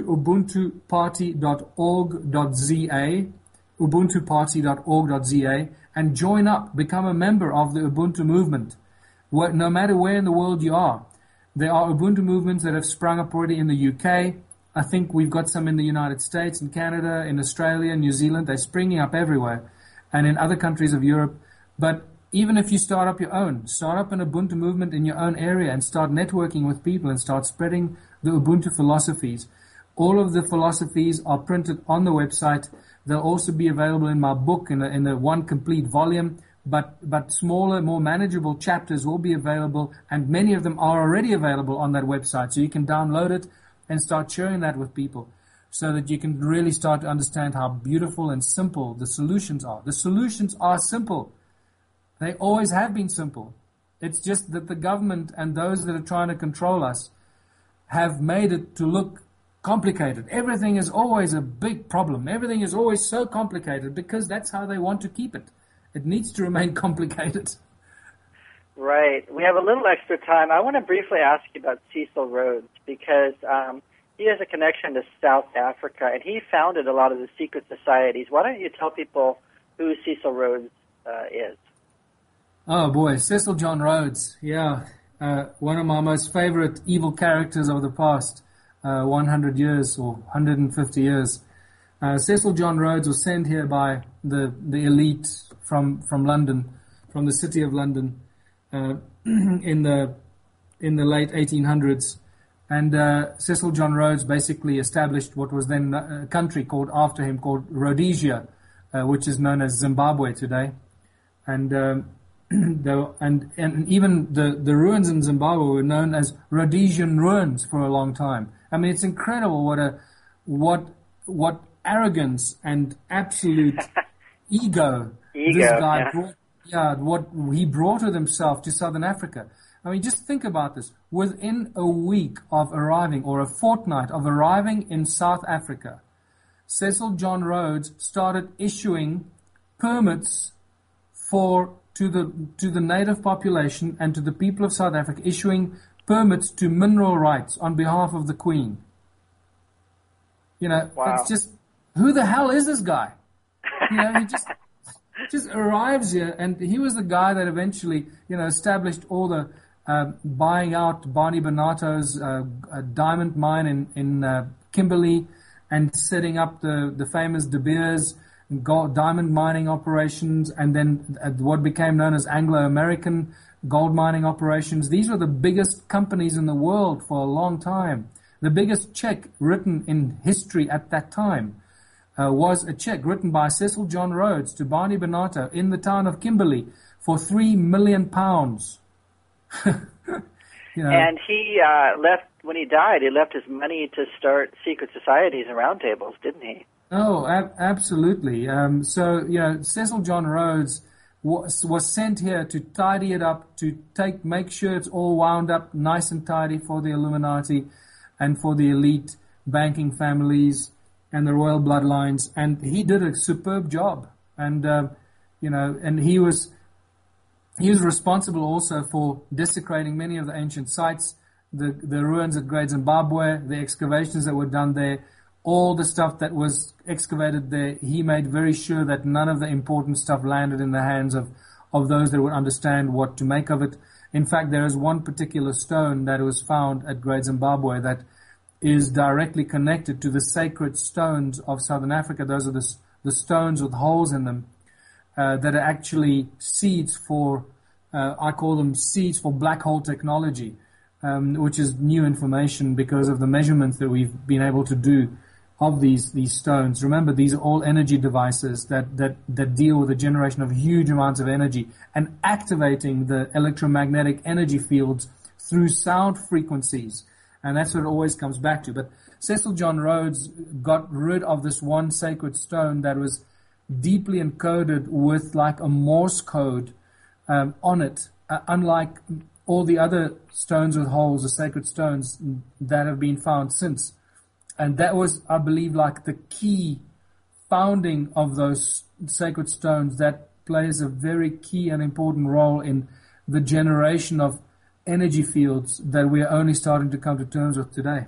ubuntuparty.org.za, ubuntuparty.org.za, and join up, become a member of the Ubuntu movement, no matter where in the world you are. There are Ubuntu movements that have sprung up already in the UK. I think we've got some in the United States, in Canada, in Australia, New Zealand. They're springing up everywhere, and in other countries of Europe. But even if you start up your own, start up an Ubuntu movement in your own area and start networking with people and start spreading the Ubuntu philosophies. All of the philosophies are printed on the website. They'll also be available in my book in a one complete volume, but smaller, more manageable chapters will be available, and many of them are already available on that website. So you can download it and start sharing that with people so that you can really start to understand how beautiful and simple the solutions are. The solutions are simple. They always have been simple. It's just that the government and those that are trying to control us have made it to look complicated. Everything is always a big problem. Everything is always so complicated because that's how they want to keep it. It needs to remain complicated. Right. We have a little extra time. I want to briefly ask you about Cecil Rhodes because he has a connection to South Africa, and he founded a lot of the secret societies. Why don't you tell people who Cecil Rhodes is? Oh boy, Cecil John Rhodes. Yeah, one of my most favorite evil characters of the past 100 years or 150 years. Cecil John Rhodes was sent here by the elite from London, from the city of London, in the late 1800s. And Cecil John Rhodes basically established what was then a country called after him, called Rhodesia, which is known as Zimbabwe today. And and even the ruins in Zimbabwe were known as Rhodesian ruins for a long time. I mean, it's incredible what arrogance and absolute ego this guy brought. Yeah, what he brought with himself to Southern Africa. I mean, just think about this. Within a week of arriving, or a fortnight of arriving in South Africa, Cecil John Rhodes started issuing permits to the native population and to the people of South Africa, issuing permits to mineral rights on behalf of the Queen. You know, It's just, who the hell is this guy? You know, he just arrives here, and he was the guy that eventually, established all the buying out Barney Bonato's diamond mine in Kimberley, and setting up the famous De Beers diamond mining operations, and then what became known as Anglo-American gold mining operations. These were the biggest companies in the world for a long time. The biggest check written in history at that time was a check written by Cecil John Rhodes to Barney Bonato in the town of Kimberley for £3 million. And he left, when he died, he left his money to start secret societies and roundtables, didn't he? Oh, absolutely. Cecil John Rhodes was sent here to tidy it up, to make sure it's all wound up nice and tidy for the Illuminati and for the elite banking families and the royal bloodlines. And he did a superb job. And, and he was responsible also for desecrating many of the ancient sites, the ruins at Great Zimbabwe, the excavations that were done there. All the stuff that was excavated there, he made very sure that none of the important stuff landed in the hands of those that would understand what to make of it. In fact, there is one particular stone that was found at Great Zimbabwe that is directly connected to the sacred stones of Southern Africa. Those are the stones with holes in them that are actually seeds for, I call them seeds for black hole technology, which is new information because of the measurements that we've been able to do of these stones. Remember, these are all energy devices that deal with the generation of huge amounts of energy and activating the electromagnetic energy fields through sound frequencies. And that's what it always comes back to. But Cecil John Rhodes got rid of this one sacred stone that was deeply encoded with like a Morse code on it, unlike all the other stones with holes, the sacred stones that have been found since. And that was, I believe, like the key founding of those sacred stones that plays a very key and important role in the generation of energy fields that we are only starting to come to terms with today.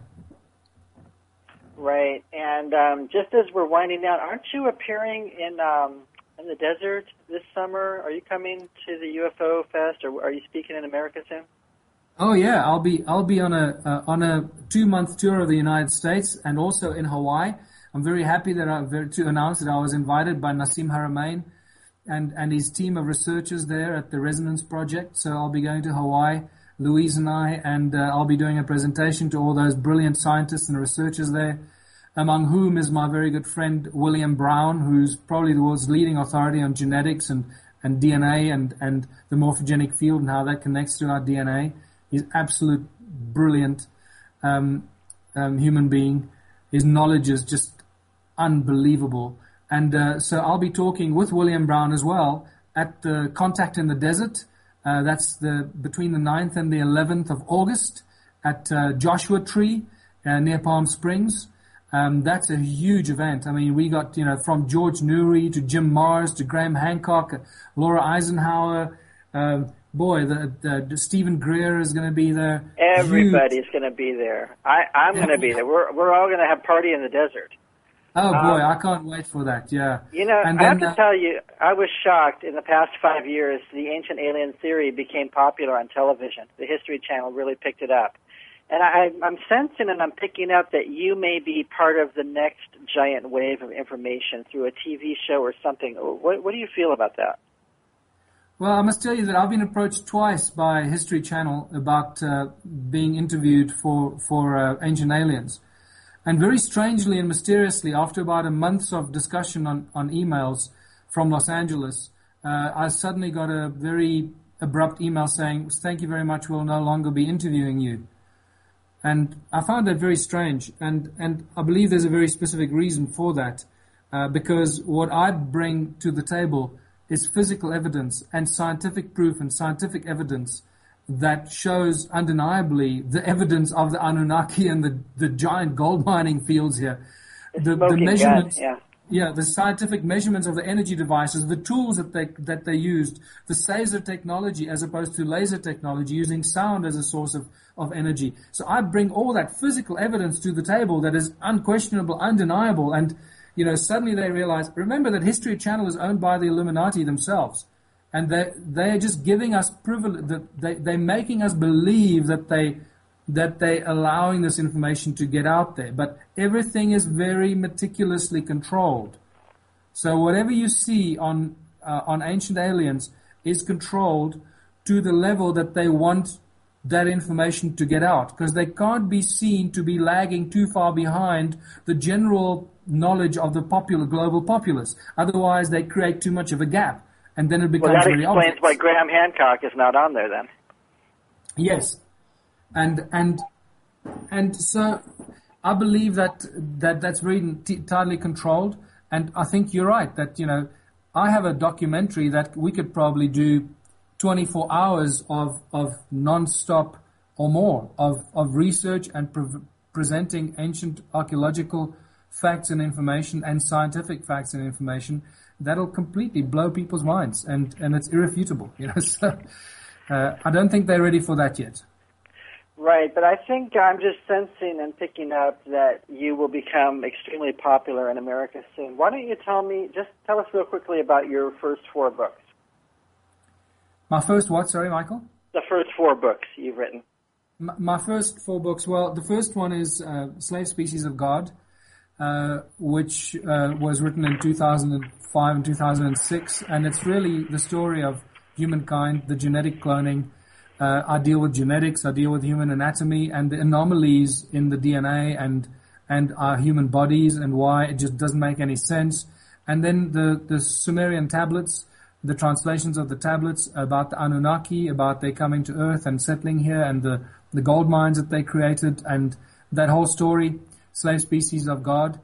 Right. And just as we're winding down, aren't you appearing in the desert this summer? Are you coming to the UFO Fest, or are you speaking in America soon? Oh yeah, I'll be on a 2-month tour of the United States and also in Hawaii. I'm very happy to announce that I was invited by Nassim Haramein and his team of researchers there at the Resonance Project. So I'll be going to Hawaii, Louise and I, and I'll be doing a presentation to all those brilliant scientists and researchers there, among whom is my very good friend William Brown, who's probably the world's leading authority on genetics and DNA and the morphogenic field and how that connects to our DNA. He's absolute brilliant human being. His knowledge is just unbelievable. And so I'll be talking with William Brown as well at the Contact in the Desert. That's between the 9th and the 11th of August at Joshua Tree near Palm Springs. That's a huge event. I mean, we got, from George Noory to Jim Mars to Graham Hancock, Laura Eisenhower. The Stephen Greer is going to be there. Everybody's going to be there. I'm going to be there. We're all going to have party in the desert. Oh boy, I can't wait for that. Yeah. I have to tell you, I was shocked. In the past 5 years, the ancient alien theory became popular on television. The History Channel really picked it up. And I'm sensing and I'm picking up that you may be part of the next giant wave of information through a TV show or something. What do you feel about that? Well, I must tell you that I've been approached twice by History Channel about being interviewed for Ancient Aliens. And very strangely and mysteriously, after about a month of discussion on emails from Los Angeles, I suddenly got a very abrupt email saying, "Thank you very much, we'll no longer be interviewing you." And I found that very strange. And I believe there's a very specific reason for that, because what I bring to the table is physical evidence and scientific proof and scientific evidence that shows undeniably the evidence of the Anunnaki and the giant gold mining fields here. The measurements, the scientific measurements of the energy devices, the tools that they used, the Phaser technology as opposed to laser technology, using sound as a source of energy. So I bring all that physical evidence to the table that is unquestionable, undeniable, and suddenly they realize, remember that History Channel is owned by the Illuminati themselves. And they're just giving us privilege. They're making us believe that they allowing this information to get out there. But everything is very meticulously controlled. So whatever you see on Ancient Aliens is controlled to the level that they want that information to get out, because they can't be seen to be lagging too far behind the general knowledge of the global populace. Otherwise, they create too much of a gap. And then it becomes very obvious. That explains why Graham Hancock is not on there then. Yes. And so I believe that's very tightly controlled. And I think you're right that, I have a documentary that we could probably do 24 hours of non-stop or more of research and presenting ancient archaeological facts and information and scientific facts and information that'll completely blow people's minds, and it's irrefutable, So I don't think they're ready for that yet. Right, but I think I'm just sensing and picking up that you will become extremely popular in America soon. Why don't you tell us real quickly about your first 4 books. My first what? Sorry, Michael? The first 4 books you've written. My first 4 books, well, the first one is Slave Species of God, which was written in 2005 and 2006, and it's really the story of humankind, the genetic cloning. I deal with genetics, I deal with human anatomy and the anomalies in the DNA and our human bodies and why it just doesn't make any sense. And then the Sumerian tablets, the translations of the tablets about the Anunnaki, about their coming to Earth and settling here, and the gold mines that they created, and that whole story, Slave Species of God.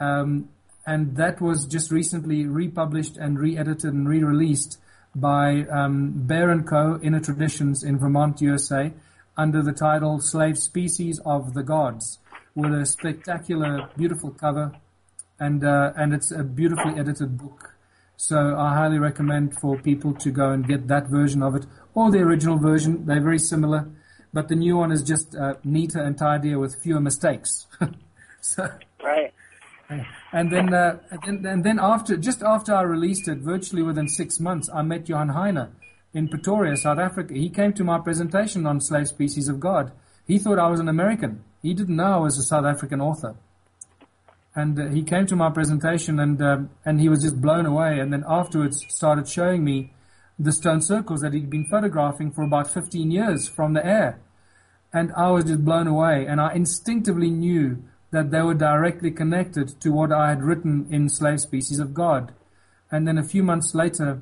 And that was just recently republished and re-edited and re-released by Bear & Co. Inner Traditions in Vermont, USA, under the title Slave Species of the Gods, with a spectacular, beautiful cover, and it's a beautifully edited book. So I highly recommend for people to go and get that version of it, or the original version. They're very similar, but the new one is just neater and tidier with fewer mistakes. So, right. And then after I released it, virtually within 6 months, I met Johann Heine in Pretoria, South Africa. He came to my presentation on Slave Species of God. He thought I was an American. He didn't know I was a South African author. And he came to my presentation, and he was just blown away. And then afterwards started showing me the stone circles that he'd been photographing for about 15 years from the air. And I was just blown away. And I instinctively knew that they were directly connected to what I had written in Slave Species of God. And then a few months later,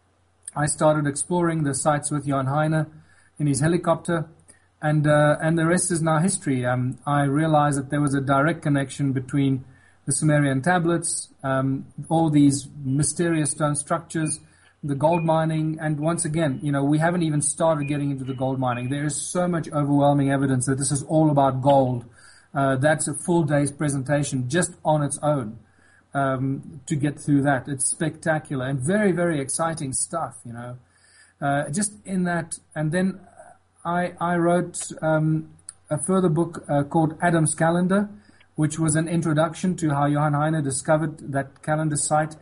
I started exploring the sites with Johan Heine in his helicopter. And the rest is now history. I realized that there was a direct connection between the Sumerian tablets, all these mysterious stone structures, the gold mining, and once again, we haven't even started getting into the gold mining. There is so much overwhelming evidence that this is all about gold. That's a full day's presentation just on its own to get through that. It's spectacular and very, very exciting stuff, just in that. And then I wrote a further book called Adam's Calendar, which was an introduction to how Johan Heine discovered that calendar site.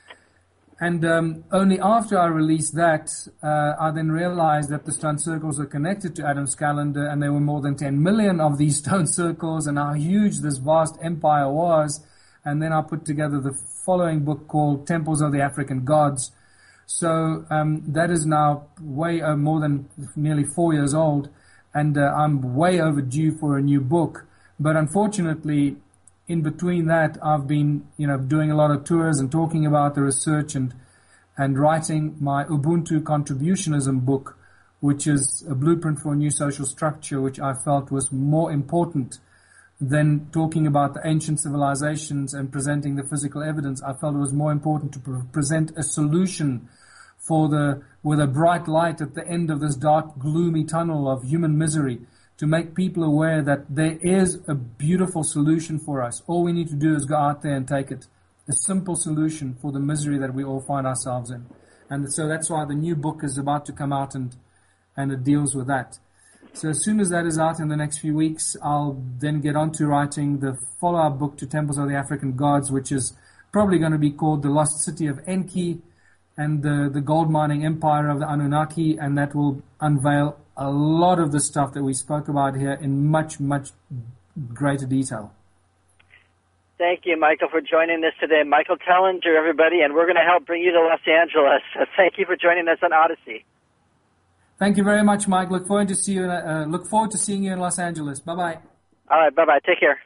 And only after I released that, I then realized that the stone circles were connected to Adam's Calendar, and there were more than 10 million of these stone circles, and how huge this vast empire was. And then I put together the following book called Temples of the African Gods. So that is now way more than nearly 4 years old, and I'm way overdue for a new book. But unfortunately, in between that, I've been, doing a lot of tours and talking about the research and writing my Ubuntu Contributionism book, which is a blueprint for a new social structure, which I felt was more important than talking about the ancient civilizations and presenting the physical evidence. I felt it was more important to present a solution with a bright light at the end of this dark, gloomy tunnel of human misery, to make people aware that there is a beautiful solution for us. All we need to do is go out there and take it. A simple solution for the misery that we all find ourselves in. And so that's why the new book is about to come out, and it deals with that. So as soon as that is out in the next few weeks, I'll then get on to writing the follow-up book to Temples of the African Gods, which is probably going to be called The Lost City of Enki and the gold mining empire of the Anunnaki, and that will unveil a lot of the stuff that we spoke about here in much, much greater detail. Thank you, Michael, for joining us today. Michael Tellinger, everybody, and we're going to help bring you to Los Angeles. Thank you for joining us on Odyssey. Thank you very much, Mike. Look forward to seeing you in Los Angeles. Bye-bye. All right, bye-bye. Take care.